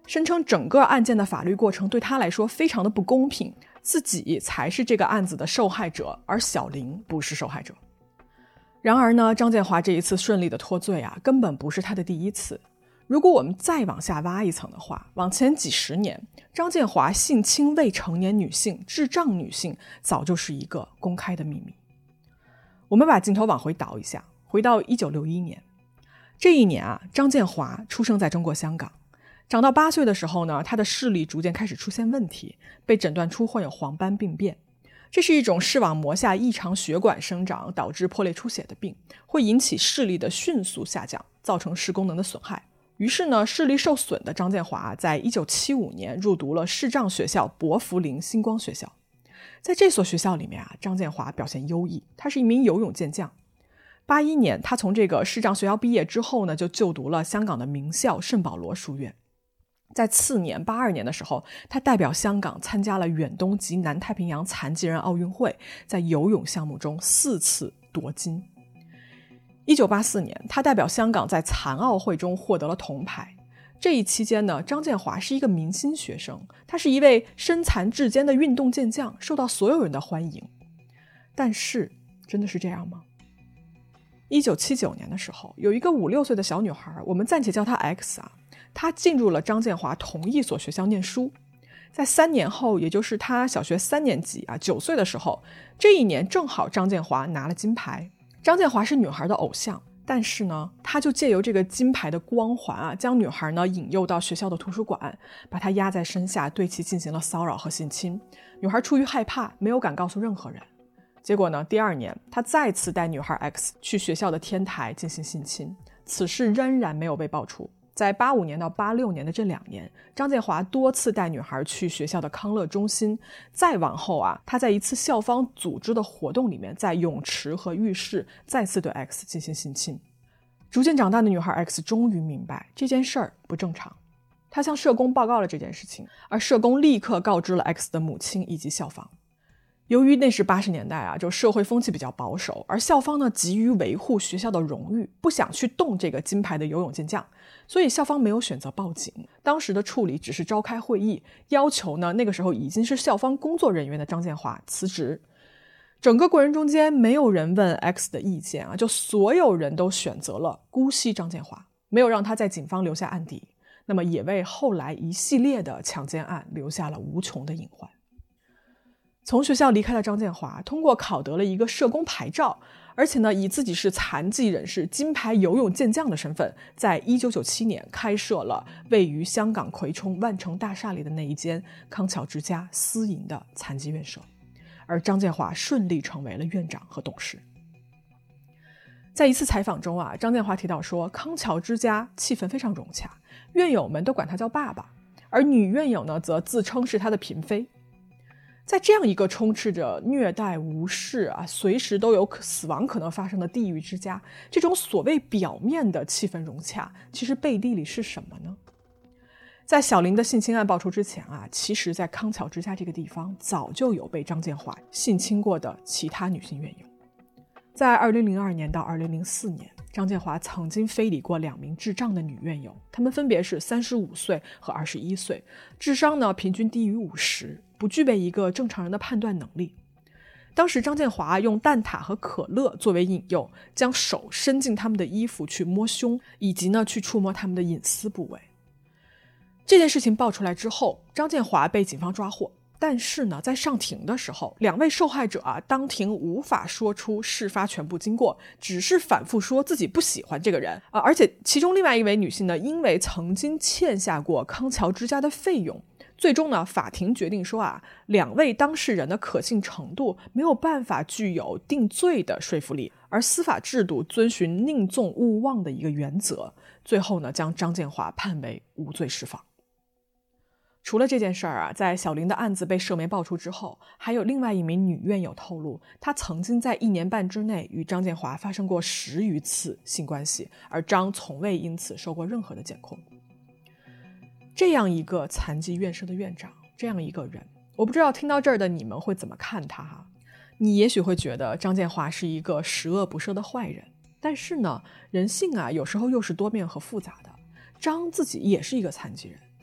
声称整个案件的法律过程对他来说非常的不公平，自己才是这个案子的受害者，而小林不是受害者。然而呢，张建华这一次顺利的脱罪啊，根本不是他的第一次。如果我们再往下挖一层的话，往前几十年，张建华性侵未成年女性、智障女性早就是一个公开的秘密。我们把镜头往回倒一下，回到一九六一年。这一年啊，张建华出生在中国香港。长到八岁的时候呢，他的视力逐渐开始出现问题，被诊断出患有黄斑病变。这是一种视网膜下异常血管生长导致破裂出血的病，会引起视力的迅速下降，造成视功能的损害。于是呢，视力受损的张建华在一九七五年入读了视障学校薄扶林星光学校。在这所学校里面啊，张建华表现优异，他是一名游泳健将。八一年，他从这个视障学校毕业之后呢，就就读了香港的名校圣保罗书院。在次年八二年的时候，他代表香港参加了远东及南太平洋残疾人奥运会，在游泳项目中四次夺金。一九八四年，他代表香港在残奥会中获得了铜牌。这一期间呢，张建华是一个明星学生，他是一位身残志坚的运动健将，受到所有人的欢迎。但是，真的是这样吗？一九七九年的时候，有一个五六岁的小女孩，我们暂且叫她 X 啊，她进入了张建华同一所学校念书。在三年后，也就是她小学三年级啊，九岁的时候，这一年正好张建华拿了金牌。张建华是女孩的偶像，但是呢，他就借由这个金牌的光环啊，将女孩呢引诱到学校的图书馆，把她压在身下，对其进行了骚扰和性侵。女孩出于害怕，没有敢告诉任何人。结果呢，第二年他再次带女孩 X 去学校的天台进行性侵，此事仍然没有被爆出。在八五年到八六年的这两年，张建华多次带女孩去学校的康乐中心，再往后啊，他在一次校方组织的活动里面，在泳池和浴室再次对 X 进行性侵。逐渐长大的女孩 X 终于明白这件事儿不正常，她向社工报告了这件事情，而社工立刻告知了 X 的母亲以及校方。由于那是八十年代啊，就社会风气比较保守，而校方呢急于维护学校的荣誉，不想去动这个金牌的游泳健将，所以校方没有选择报警。当时的处理只是召开会议，要求呢那个时候已经是校方工作人员的张建华辞职。整个过程中间没有人问 X 的意见啊，就所有人都选择了姑息张建华，没有让他在警方留下案底，那么也为后来一系列的强奸案留下了无穷的隐患。从学校离开的张建华通过考得了一个社工牌照，而且呢以自己是残疾人士金牌游泳健将的身份，在一九九七年开设了位于香港葵涌万城大厦里的那一间康桥之家私营的残疾院舍，而张建华顺利成为了院长和董事。在一次采访中啊，张建华提到说，康桥之家气氛非常融洽，院友们都管他叫爸爸，而女院友呢则自称是他的嫔妃。在这样一个充斥着虐待、无视啊，随时都有死亡可能发生的地狱之家，这种所谓表面的气氛融洽，其实背地里是什么呢？在小林的性侵案爆出之前啊，其实在康桥之家这个地方早就有被张建华性侵过的其他女性院友。在二零零二年到二零零四年，张建华曾经非礼过两名智障的女院友，她们分别是三十五岁和二十一岁，智商呢平均低于五十，不具备一个正常人的判断能力。当时张建华用蛋挞和可乐作为引诱，将手伸进他们的衣服去摸胸，以及呢去触摸他们的隐私部位。这件事情爆出来之后，张建华被警方抓获，但是呢在上庭的时候，两位受害者啊当庭无法说出事发全部经过，只是反复说自己不喜欢这个人啊，而且其中另外一位女性呢，因为曾经欠下过康桥之家的费用，最终呢法庭决定说啊，两位当事人的可信程度没有办法具有定罪的说服力，而司法制度遵循宁纵勿妄的一个原则，最后呢将张建华判为无罪释放。除了这件事儿啊，在小林的案子被社媒爆出之后，还有另外一名女院友透露，她曾经在一年半之内与张建华发生过十余次性关系，而张从未因此受过任何的检控。这样一个残疾院舍的院长，这样一个人，我不知道听到这儿的你们会怎么看他哈？你也许会觉得张建华是一个十恶不赦的坏人，但是呢，人性啊有时候又是多面和复杂的。张自己也是一个残疾人，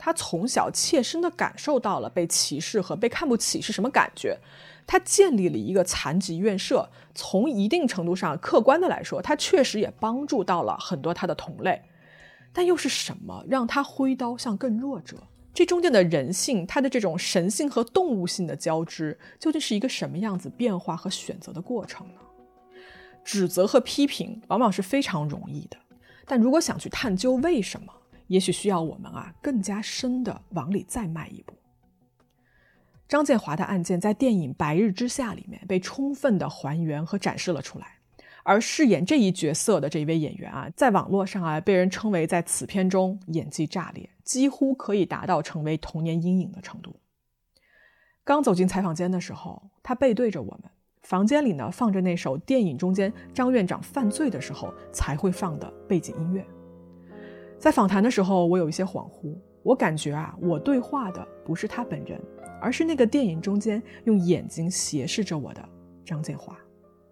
他从小切身的感受到了被歧视和被看不起是什么感觉，他建立了一个残疾院舍，从一定程度上客观的来说，他确实也帮助到了很多他的同类，但又是什么让他挥刀向更弱者？这中间的人性，他的这种神性和动物性的交织，究竟是一个什么样子变化和选择的过程呢？指责和批评往往是非常容易的，但如果想去探究为什么，也许需要我们啊更加深的往里再迈一步。张建华的案件在电影《白日之下》里面被充分的还原和展示了出来，而饰演这一角色的这一位演员啊，在网络上啊被人称为在此片中演技炸裂，几乎可以达到成为童年阴影的程度。刚走进采访间的时候，他背对着我们，房间里呢放着那首电影中间张院长犯罪的时候才会放的背景音乐。在访谈的时候，我有一些恍惚，我感觉啊，我对话的不是他本人，而是那个电影中间用眼睛斜视着我的张建华。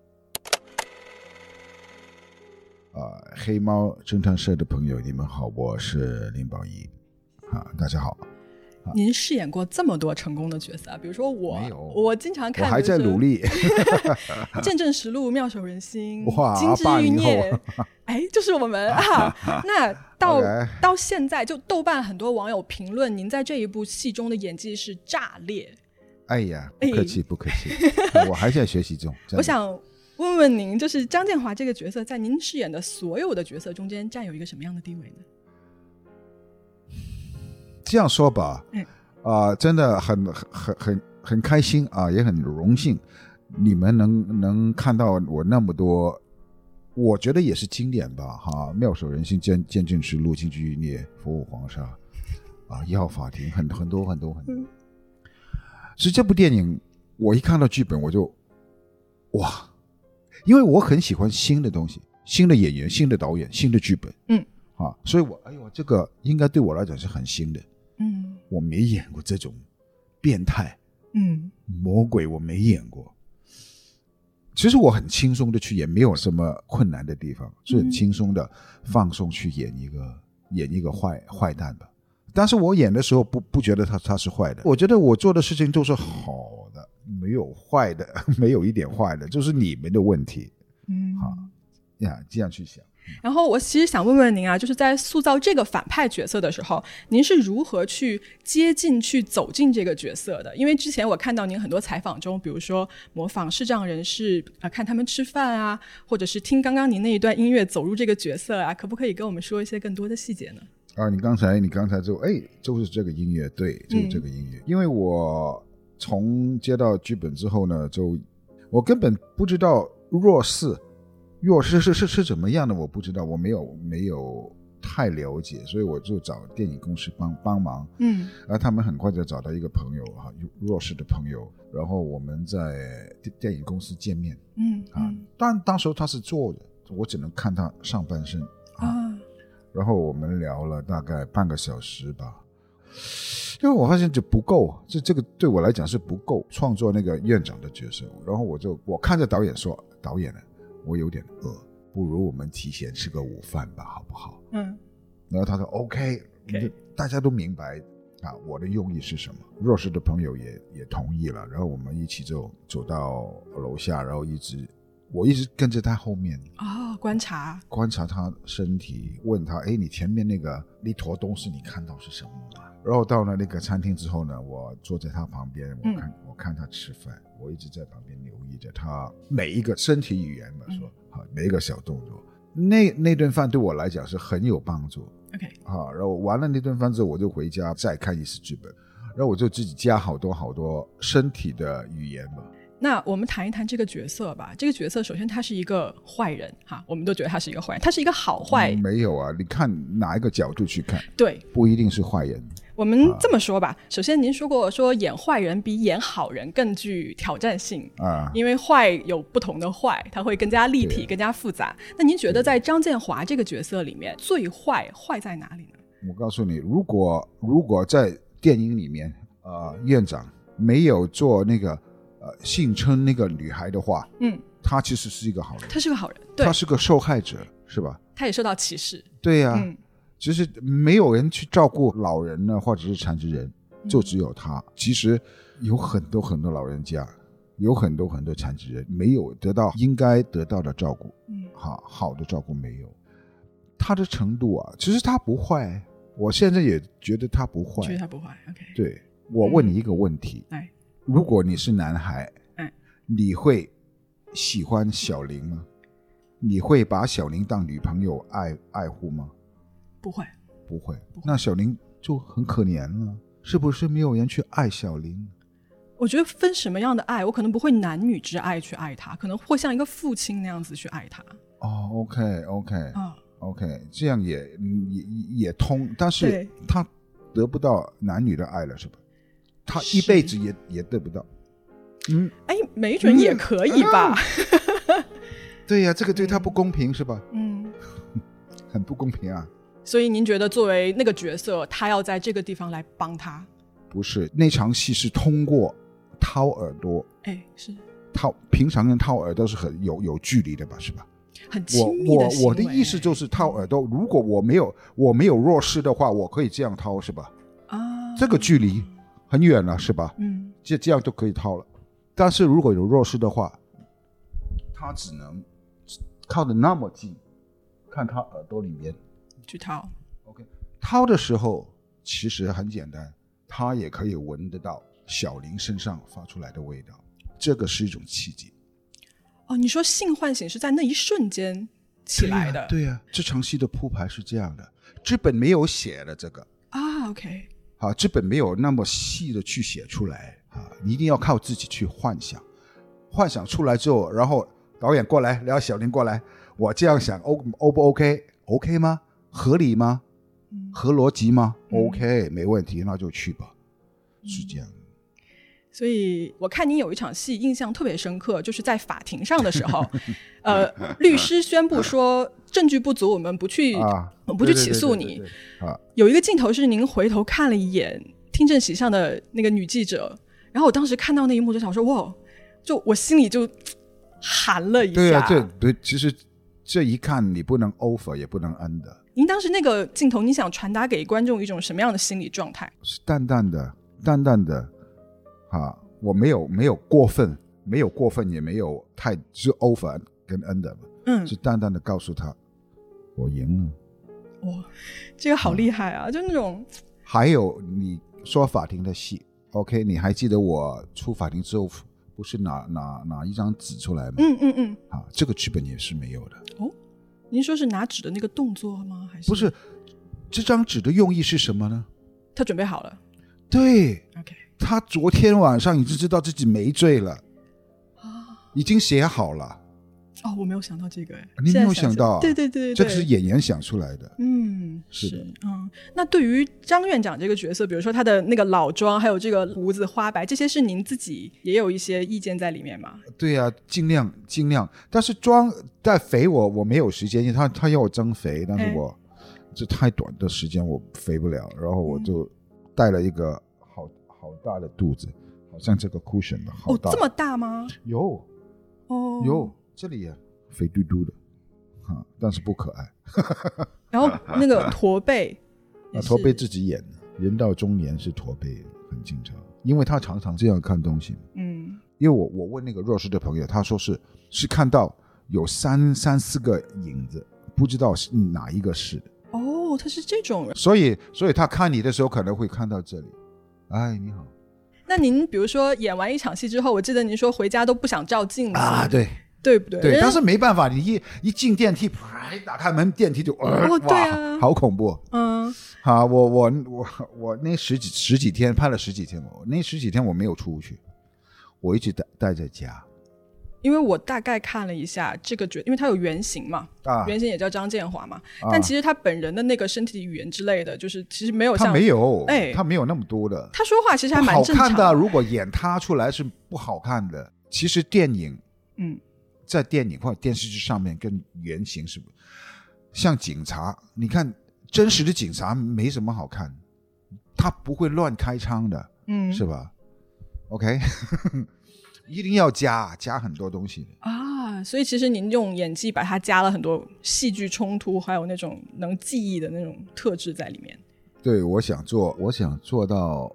呃，黑猫侦探社的朋友，你们好，我是林宝仪啊，大家好。 您饰演过这么多成功的角色，比如说我，我经常看， 我还在努力。 见证实录、妙手仁心、 哇， 金枝欲孽，哎，就是我们啊。那到、okay. 到现在，就豆瓣很多网友评论您在这一部戏中的演技是炸裂。 哎呀，不客气，不客气，我还在学习中。 我想问问您，就是张建华这个角色在您饰演的所有的角色中间占有一个什么样的地位呢？ 这样说吧，嗯，啊、呃，真的很很很很开心啊，也很荣幸，你们能能看到我那么多，我觉得也是经典吧，哈，妙手仁心、见见证实录、金枝欲孽、佛舞黄沙，啊，一号法庭，很很多很多很多。嗯，是这部电影，我一看到剧本我就，哇，因为我很喜欢新的东西，新的演员、新的导演、新的剧本，嗯，啊，所以我哎呦，这个应该对我来讲是很新的。嗯，我没演过这种变态，嗯，魔鬼我没演过。其实我很轻松的去演，没有什么困难的地方，是很轻松的放松去演一个、嗯、演一个坏坏蛋吧。但是我演的时候不不觉得他他是坏的，我觉得我做的事情都是好的，没有坏的，没有一点坏的，就是你们的问题。嗯，好呀，这样去想。 然后我其实想问问您啊，就是在塑造这个反派角色的时候，您是如何去接近、去走进这个角色的？因为之前我看到您很多采访中，比如说模仿视障人士啊、呃，看他们吃饭啊，或者是听刚刚您那一段音乐走入这个角色啊，可不可以跟我们说一些更多的细节呢？ 啊，你刚才你刚才就哎，就是这个音乐，对，就是这个音乐。嗯、因为我从接到剧本之后呢，就我根本不知道弱势。弱势是是是怎么样的我不知道，我没有没有太了解，所以我就找电影公司帮帮忙。嗯，然后他们很快就找到一个朋友哈，弱势的朋友，然后我们在电影公司见面。嗯啊，但当时他是坐的，我只能看他上半身啊。啊然后我们聊了大概半个小时吧，因为我发现这不够，这这个对我来讲是不够创作那个院长的角色。然后我就我看着导演说，导演呢？我有点饿，不如我们提前吃个午饭吧，好不好？嗯，然后他说 OK，, okay. 大家都明白啊，我的用意是什么。弱势的朋友也也同意了，然后我们一起就走到楼下，然后一直我一直跟着他后面哦，观察观察他身体，问他，哎，你前面那个一坨东西你看到是什么吗？然后到了那个餐厅之后呢，我坐在他旁边，我看、嗯、我看他吃饭，我一直在旁边留意着他每一个身体语言嘛，说、嗯、好每一个小动作。那那顿饭对我来讲是很有帮助。OK， 好，然后完了那顿饭之后，我就回家再看一次剧本，然后我就自己加好多好多身体的语言吧。 那我们谈一谈这个角色吧。这个角色首先他是一个坏人哈，我们都觉得他是一个坏人，他是一个好坏、 嗯、没有啊，你看哪一个角度去看， 对， 不一定是坏人。 我们这么说吧、啊、首先您说过说演坏人比演好人更具挑战性啊，因为坏有不同的坏，它会更加立体更加复杂。那您觉得在张建华这个角色里面最坏坏在哪里呢？ 我告诉你，如果如果在电影里面呃，院长没有做那个呃性侵那个女孩的话，嗯，他其实是一个好人， 他是个好人，对， 他是个受害者是吧？ 他也受到歧视， 对呀、啊嗯， 其实没有人去照顾老人呢，或者是残疾人，就只有他。其实有很多很多老人家，有很多很多残疾人没有得到应该得到的照顾，嗯，好好的照顾没有。他的程度啊，其实他不坏，我现在也觉得他不坏， 觉得他不坏 ，OK。 对，我问你一个问题， 嗯、 如果你是男孩，嗯，你会喜欢小玲吗？你会把小玲当女朋友爱爱护吗？ 不会， 不会。那小玲就很可怜了，是不是没有人去爱小玲？ 我觉得分什么样的爱，我可能不会男女之爱去爱她，可能会像一个父亲那样子去爱她。 哦 ，OK OK， 啊 OK， 这样也也也通，但是他得不到男女的爱了，是吧？他一辈子也也得不到。嗯， 哎，没准也可以吧。 嗯、对呀、啊，这个对他不公平、嗯、是吧？ 嗯， 很不公平啊。 所以您觉得作为那个角色，他要在这个地方来帮他？ 不是，那场戏是通过掏耳朵。 哎，是掏，平常人掏耳朵是很有有距离的吧，是吧？ 很亲密的行为。 我我我的意思就是掏耳朵，如果我没有我没有弱势的话，我可以这样掏，是吧？啊，这个距离很远了，是吧？ 嗯， 这这样就可以掏了。但是如果有弱势的话，他只能靠得那么近，看他耳朵里面去掏。 OK， 掏的时候其实很简单，他也可以闻得到小玲身上发出来的味道，这个是一种契机。 哦，你说性唤醒是在那一瞬间起来的？ 对呀、啊啊，这场戏的铺排是这样的，剧本没有写的这个啊 ，OK， 好，剧本没有那么细的去写出来啊，你一定要靠自己去幻想，幻想出来之后，然后导演过来，然后小玲过来，我这样想 ，O O 不 OK？OK 吗？合理吗？嗯、合逻辑吗、嗯、？OK， 没问题，那就去吧，嗯、是这样的。 所以我看您有一场戏印象特别深刻，就是在法庭上的时候，呃，律师宣布说证据不足，我们不去，啊、我们不去起诉你。 对对对对对啊、 有一个镜头是您回头看了一眼听证席上的那个女记者，然后我当时看到那一幕就想说，哇，就我心里就寒了一下。 对啊，对对，其实这一看你不能 over 也不能 under。 您当时那个镜头，你想传达给观众一种什么样的心理状态？ 是淡淡的，淡淡的。啊，我没有没有过分，没有过分，也没有太是 over 跟 under， 嗯，是淡淡的告诉他，我赢了。 哇，这个好厉害啊！嗯、就那种。 还有你说法庭的戏 ，OK， 你还记得我出法庭之后不是拿拿拿一张纸出来吗？ 嗯嗯嗯。 啊，这个剧本也是没有的。 哦，您说是拿纸的那个动作吗？还是不是？这张纸的用意是什么呢？ 他准备好了。 对 ，OK。 他昨天晚上已经知道自己没罪了，啊，已经写好了。 哦，我没有想到这个， 你没有想到、啊？ 对对 对, 对， 这个是演员想出来的。 嗯， 是的， 嗯。那对于张院长这个角色，比如说他的那个老妆，还有这个胡子花白，这些是您自己也有一些意见在里面吗？ 对呀、啊，尽量尽量。但是妆在肥我我没有时间，因为他他要我增肥，但是我、哎、这太短的时间我肥不了，然后我就带了一个。好大的肚子，好像这个 cushion 的，好大。 哦，这么大吗？ 有，哦，有，这里也肥嘟嘟的，啊，但是不可爱。 然后那个驼背， 啊，驼背自己演的，人到中年是驼背，很经常，因为他常常这样看东西。嗯，因为我我问那个弱势的朋友，他说是是看到有三三四个影子，不知道是哪一个是的。 哦，他是这种人， 所以所以他看你的时候可能会看到这里。哎，你好。 那您比如说演完一场戏之后，我记得您说回家都不想照镜子啊，对， 对不对？ 对，但是没办法，你一一进电梯，啪，一打开门，电梯就，呃、 哦，对啊， 好恐怖。 嗯， 好，我我我我那十几十几天拍了十几天，我那十几天我没有出去，我一直待待在家。 因为我大概看了一下这个角，因为他有原型嘛，啊，原型也叫张建华嘛，啊，但其实他本人的那个身体语言之类的，就是其实没有像他没有， 哎， 他没有那么多的。 他说话其实还蛮正常的。 不好看的，如果演他出来是不好看的。其实电影，嗯，在电影或者电视剧上面跟原型是，像警察，你看真实的警察没什么好看，他不会乱开枪的，嗯，是吧 ？OK。 一定要加加很多东西啊，所以其实您用演技把它加了很多戏剧冲突，还有那种能记忆的那种特质在里面。 对，我想做我想做到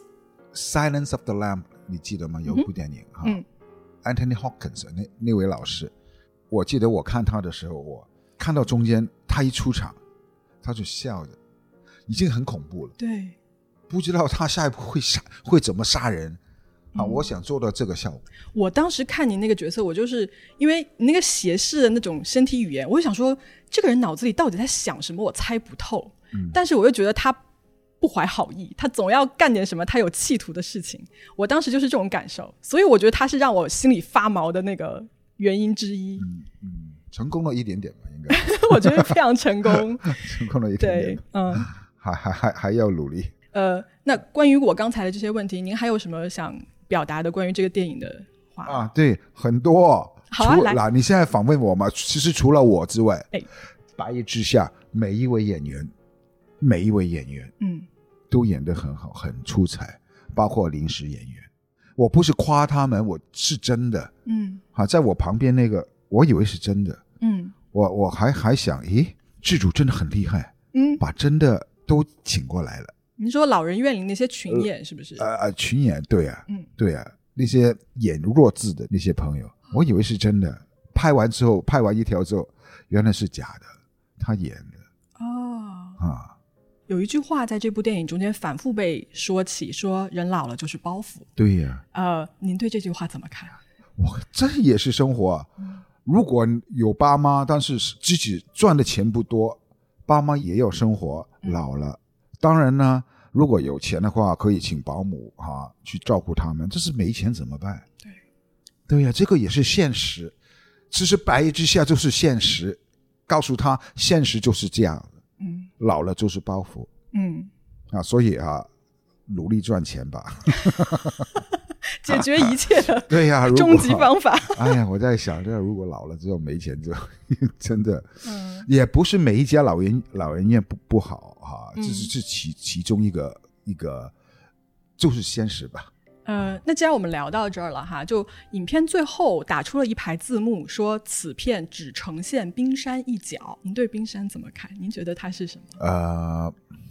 Silence of the Lamb， 你记得吗？有一部电影、嗯、Anthony Hopkins 那, 那位老师，我记得我看他的时候，我看到中间他一出场他就笑着，已经很恐怖了， 对， 不知道他下一步会杀会怎么杀人啊！我想做到这个效果。 我当时看你那个角色，我就是因为你那个斜视的那种身体语言，我就想说这个人脑子里到底在想什么，我猜不透、嗯、但是我又觉得他不怀好意，他总要干点什么他有企图的事情，我当时就是这种感受，所以我觉得他是让我心里发毛的那个原因之一。 嗯嗯，成功了一点点吧，应该我觉得非常成功成功了一点点， 对，嗯， 还还还还要努力。 呃，那关于我刚才的这些问题，您还有什么想表达的关于这个电影的话啊？对，很多。 好啊，来， 你现在访问我嘛？其实除了我之外， 哎， 白夜之下每一位演员，每一位演员， 嗯， 都演得很好，很出彩，包括临时演员。我不是夸他们，我是真的， 嗯， 好，在我旁边那个，我以为是真的， 嗯， 我我还还想，咦，制主真的很厉害， 嗯， 把真的都请过来了。 你说老人院里那些群演是不是？ 呃呃，群演，对啊， 嗯， 对啊，那些演弱智的那些朋友，我以为是真的，拍完之后，拍完一条之后，原来是假的，他演的。 哦， 啊， 有一句话在这部电影中间反复被说起，说人老了就是包袱。 对呀、 啊，呃，您对这句话怎么看？ 哇，这也是生活啊。如果有爸妈，但是自己赚的钱不多，爸妈也有生活，老了。当然呢，如果有钱的话，可以请保姆啊去照顾他们。这是没钱怎么办？ 对， 对呀、啊，这个也是现实。其实白夜之下就是现实，告诉他现实就是这样。 嗯， 老了就是包袱。 嗯， 啊，所以啊，努力赚钱吧。 解决一切的对呀、啊， 终极方法。 哎呀，我在想，这如果老了之后没钱之后，真的， 嗯， 也不是每一家老人老人院不不好哈、啊，这、嗯、是是其其中一个一个，就是现实吧。 呃，那既然我们聊到这儿了哈，就影片最后打出了一排字幕，说此片只呈现冰山一角。您对冰山怎么看？您觉得它是什么？ 呃，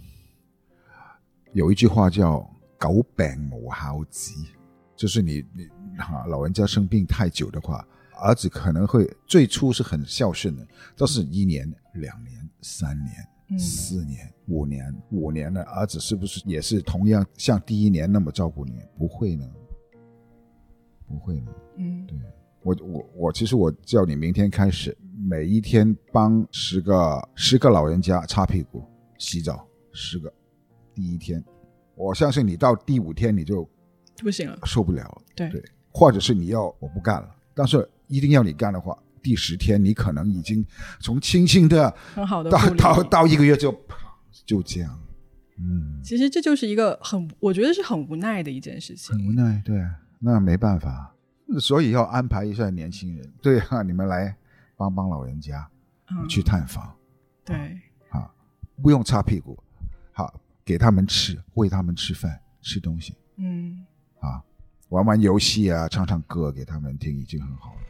有一句话叫“久病无孝子”，就是你你哈老人家生病太久的话，儿子可能会最初是很孝顺的，但是一年、两年、三年。嗯、四年五年五年了，儿子是不是也是同样像第一年那么照顾你？不会呢，不会呢。 嗯， 对，我我我其实我叫你明天开始，每一天帮十个十个老人家擦屁股、洗澡，十个。第一天，我相信你到第五天你就不行了， 受不了了。 对对，或者是你要我不干了，但是一定要你干的话。第十天你可能已经从轻轻的很好的到到到一个月就就这样，嗯， 其实这就是一个很我觉得是很无奈的一件事情， 很无奈，对，那没办法，所以要安排一下年轻人，对啊，你们来帮帮老人家、嗯、去探访， 对啊，不用擦屁股，好，给他们吃，喂他们吃饭吃东西， 嗯， 啊，玩玩游戏啊，唱唱歌给他们听已经很好了。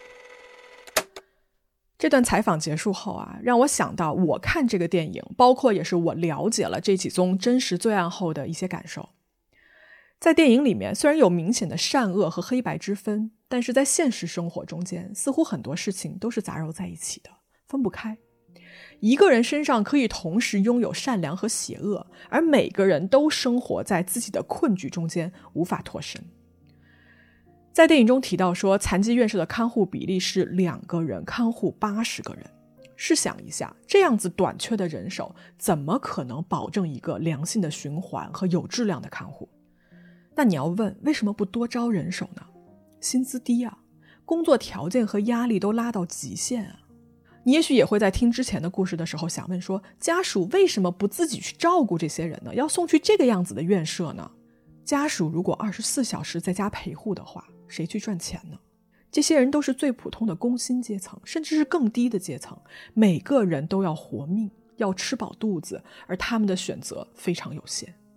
这段采访结束后啊，让我想到我看这个电影，包括也是我了解了这几宗真实罪案后的一些感受。在电影里面，虽然有明显的善恶和黑白之分，但是在现实生活中间，似乎很多事情都是杂糅在一起的，分不开。一个人身上可以同时拥有善良和邪恶，而每个人都生活在自己的困局中间，无法脱身。在电影中提到说，残疾院舍的看护比例是两个人看护八十个人。试想一下，这样子短缺的人手，怎么可能保证一个良性的循环和有质量的看护？那你要问，为什么不多招人手呢？薪资低啊，工作条件和压力都拉到极限啊。你也许也会在听之前的故事的时候想问说，家属为什么不自己去照顾这些人呢？要送去这个样子的院舍呢？家属如果二十四小时在家陪护的话，谁去赚钱呢？这些人都是最普通的工薪阶层，甚至是更低的阶层，每个人都要活命，要吃饱肚子，而他们的选择非常有限。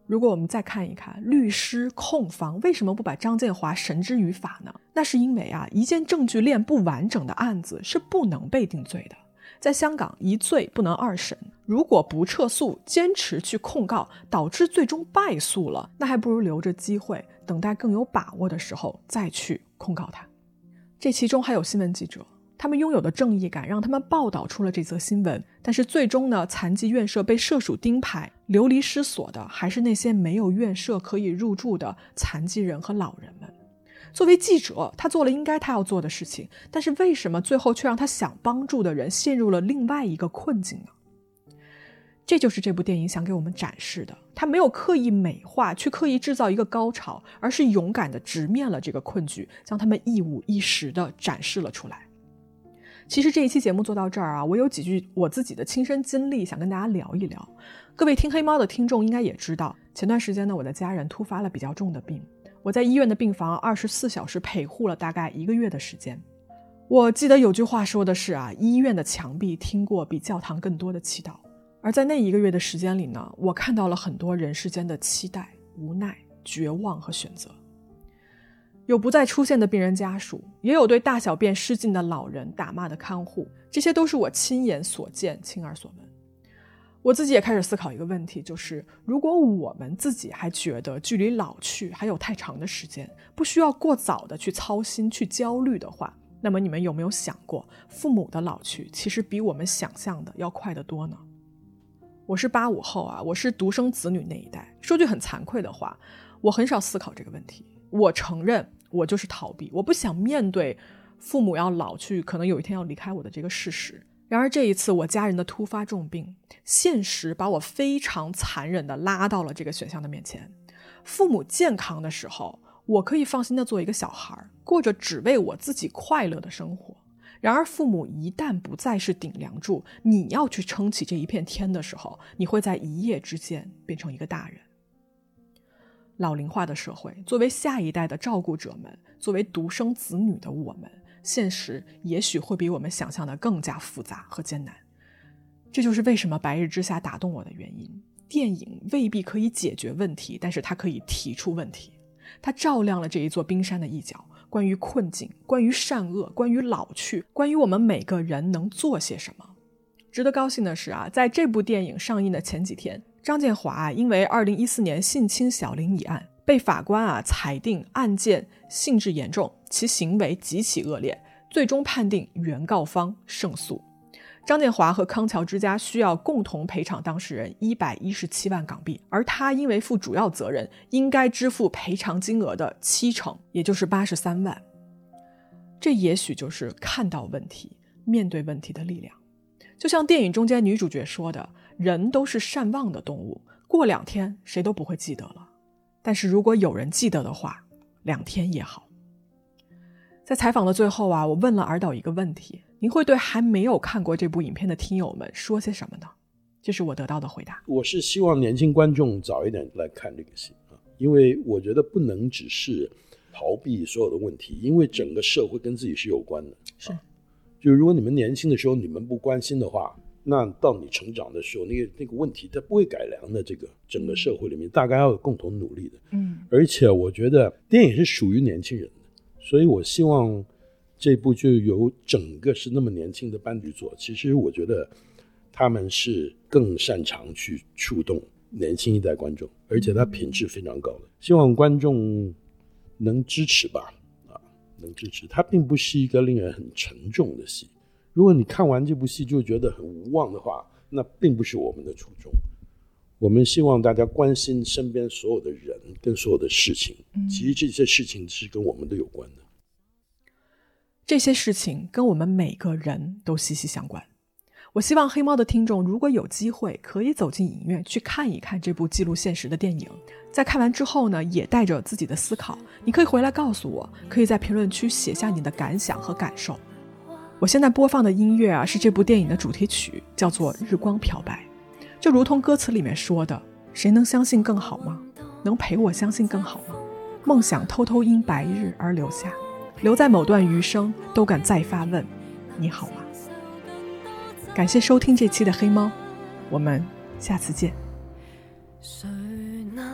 如果我们再看一看律师控方为什么不把张建华绳之于法呢？那是因为啊，一件证据链不完整的案子是不能被定罪的。在香港，一罪不能二审，如果不撤诉，坚持去控告，导致最终败诉了，那还不如留着机会，等待更有把握的时候再去控告他。这其中还有新闻记者，他们拥有的正义感让他们报道出了这则新闻，但是最终呢，残疾院舍被涉属钉牌，流离失所的还是那些没有院舍可以入住的残疾人和老人们。作为记者，他做了应该他要做的事情，但是为什么最后却让他想帮助的人陷入了另外一个困境呢？这就是这部电影想给我们展示的，他没有刻意美化，去刻意制造一个高潮，而是勇敢地直面了这个困局，将他们一五一十地展示了出来。其实这一期节目做到这儿啊，我有几句我自己的亲身经历想跟大家聊一聊。各位听黑猫的听众应该也知道，前段时间呢，我的家人突发了比较重的病，我在医院的病房二十四小时陪护了大概一个月的时间。我记得有句话说的是啊，医院的墙壁听过比教堂更多的祈祷。而在那一个月的时间里呢，我看到了很多人世间的期待、无奈、绝望和选择。有不再出现的病人家属，也有对大小便失禁的老人打骂的看护，这些都是我亲眼所见、亲耳所闻。我自己也开始思考一个问题，就是如果我们自己还觉得距离老去还有太长的时间，不需要过早的去操心、去焦虑的话，那么你们有没有想过，父母的老去其实比我们想象的要快得多呢？我是八五后啊，我是独生子女那一代。说句很惭愧的话，我很少思考这个问题。我承认我就是逃避，我不想面对父母要老去，可能有一天要离开我的这个事实。然而这一次我家人的突发重病，现实把我非常残忍地拉到了这个选项的面前。父母健康的时候，我可以放心地做一个小孩，过着只为我自己快乐的生活。然而父母一旦不再是顶梁柱，你要去撑起这一片天的时候，你会在一夜之间变成一个大人。老龄化的社会，作为下一代的照顾者们，作为独生子女的我们，现实也许会比我们想象的更加复杂和艰难。这就是为什么白日之下打动我的原因。电影未必可以解决问题，但是它可以提出问题。它照亮了这一座冰山的一角，关于困境，关于善恶，关于老去，关于我们每个人能做些什么。值得高兴的是啊，在这部电影上映的前几天，张建华啊，因为二零一四年性侵小林一案被法官啊裁定案件性质严重，其行为极其恶劣，最终判定原告方胜诉。张建华和康桥之家需要共同赔偿当事人一百一十七万港币，而他因为负主要责任，应该支付赔偿金额的七成，也就是八十三万。这也许就是看到问题、面对问题的力量。就像电影中间女主角说的，人都是善忘的动物，过两天谁都不会记得了。但是如果有人记得的话，两天也好。在采访的最后啊，我问了尔导一个问题，您会对还没有看过这部影片的听友们说些什么呢？这是我得到的回答。 我是希望年轻观众早一点来看这个戏啊，因为我觉得不能只是逃避所有的问题，因为整个社会跟自己是有关的。 是， 啊、就如果你们年轻的时候你们不关心的话，那到你成长的时候，那个那个问题它不会改良的。这个整个社会里面大概要有共同努力的。嗯，而且我觉得电影是属于年轻人的，所以我希望这部就由整个是那么年轻的班底做。其实我觉得他们是更擅长去触动年轻一代观众，而且它品质非常高的。希望观众能支持吧，啊，能支持。它并不是一个令人很沉重的戏。如果你看完这部戏就觉得很无望的话，那并不是我们的初衷。我们希望大家关心身边所有的人跟所有的事情，其实这些事情是跟我们都有关的。 这些事情跟我们每个人都息息相关。我希望黑猫的听众如果有机会可以走进影院去看一看这部记录现实的电影，在看完之后呢，也带着自己的思考，你可以回来告诉我，可以在评论区写下你的感想和感受。我现在播放的音乐啊，是这部电影的主题曲，叫做《日光漂白》。就如同歌词里面说的，谁能相信更好吗？能陪我相信更好吗？梦想偷偷因白日而留下，留在某段余生，都敢再发问，你好吗？感谢收听这期的黑猫，我们下次见。谁能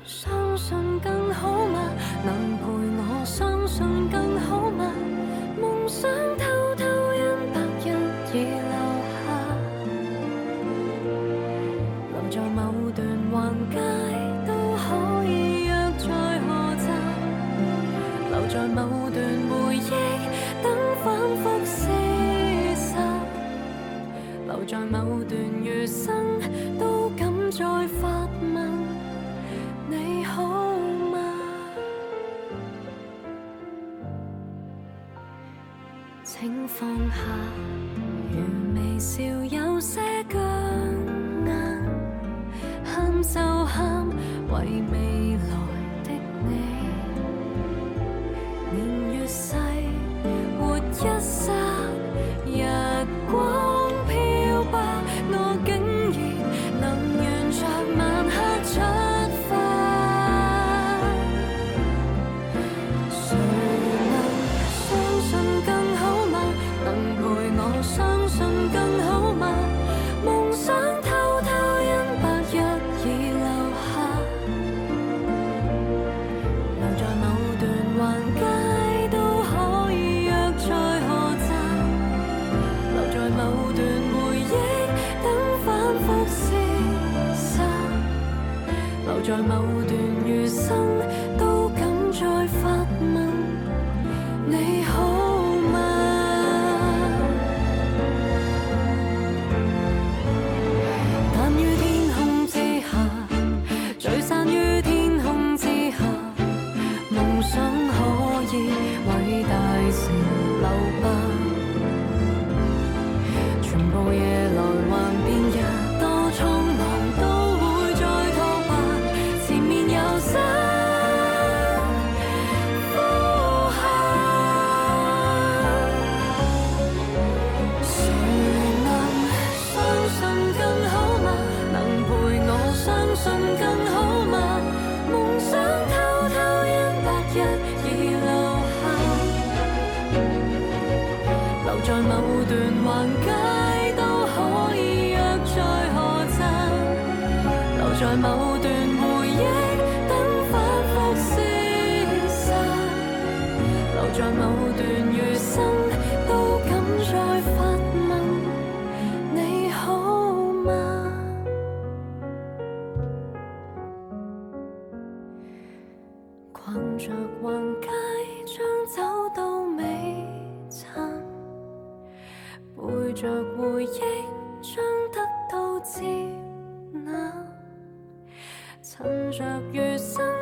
相信更好嗎？能陪我相信更好嗎？夢想偷偷因白日而留下，留在某段橫街都可以約在何站，留在某段回憶等反覆廝殺，留在某段餘生都敢再發問你好嗎？請放下，如微笑有些僵硬，喊就喊，為未來的你。年越細，活一剎，日光飄吧，我竟然能沿着晚黑出發。誰能相信更好嗎？能陪我相信更好嗎？夢想偷偷因白日而留下，留在某段橫街都可以約在何站，留在某段回憶等反覆廝殺，留在某段餘生都敢再發問你好嗎？但於天空之下，聚散於天空之下，夢想可以偉大成留吧。全部夜來幻變日，多蒼茫都會再拓跋，前面有山呼喊。誰能相信更好嗎？能陪我相信更好嗎？夢想偷偷因白日而留下，留在某段橫街都可以約在何站，留在某段回憶等反覆廝殺，留在某段餘生都敢再發問你好嗎？逛着橫街將走到尾站，背着回憶將得到接納，趁着餘生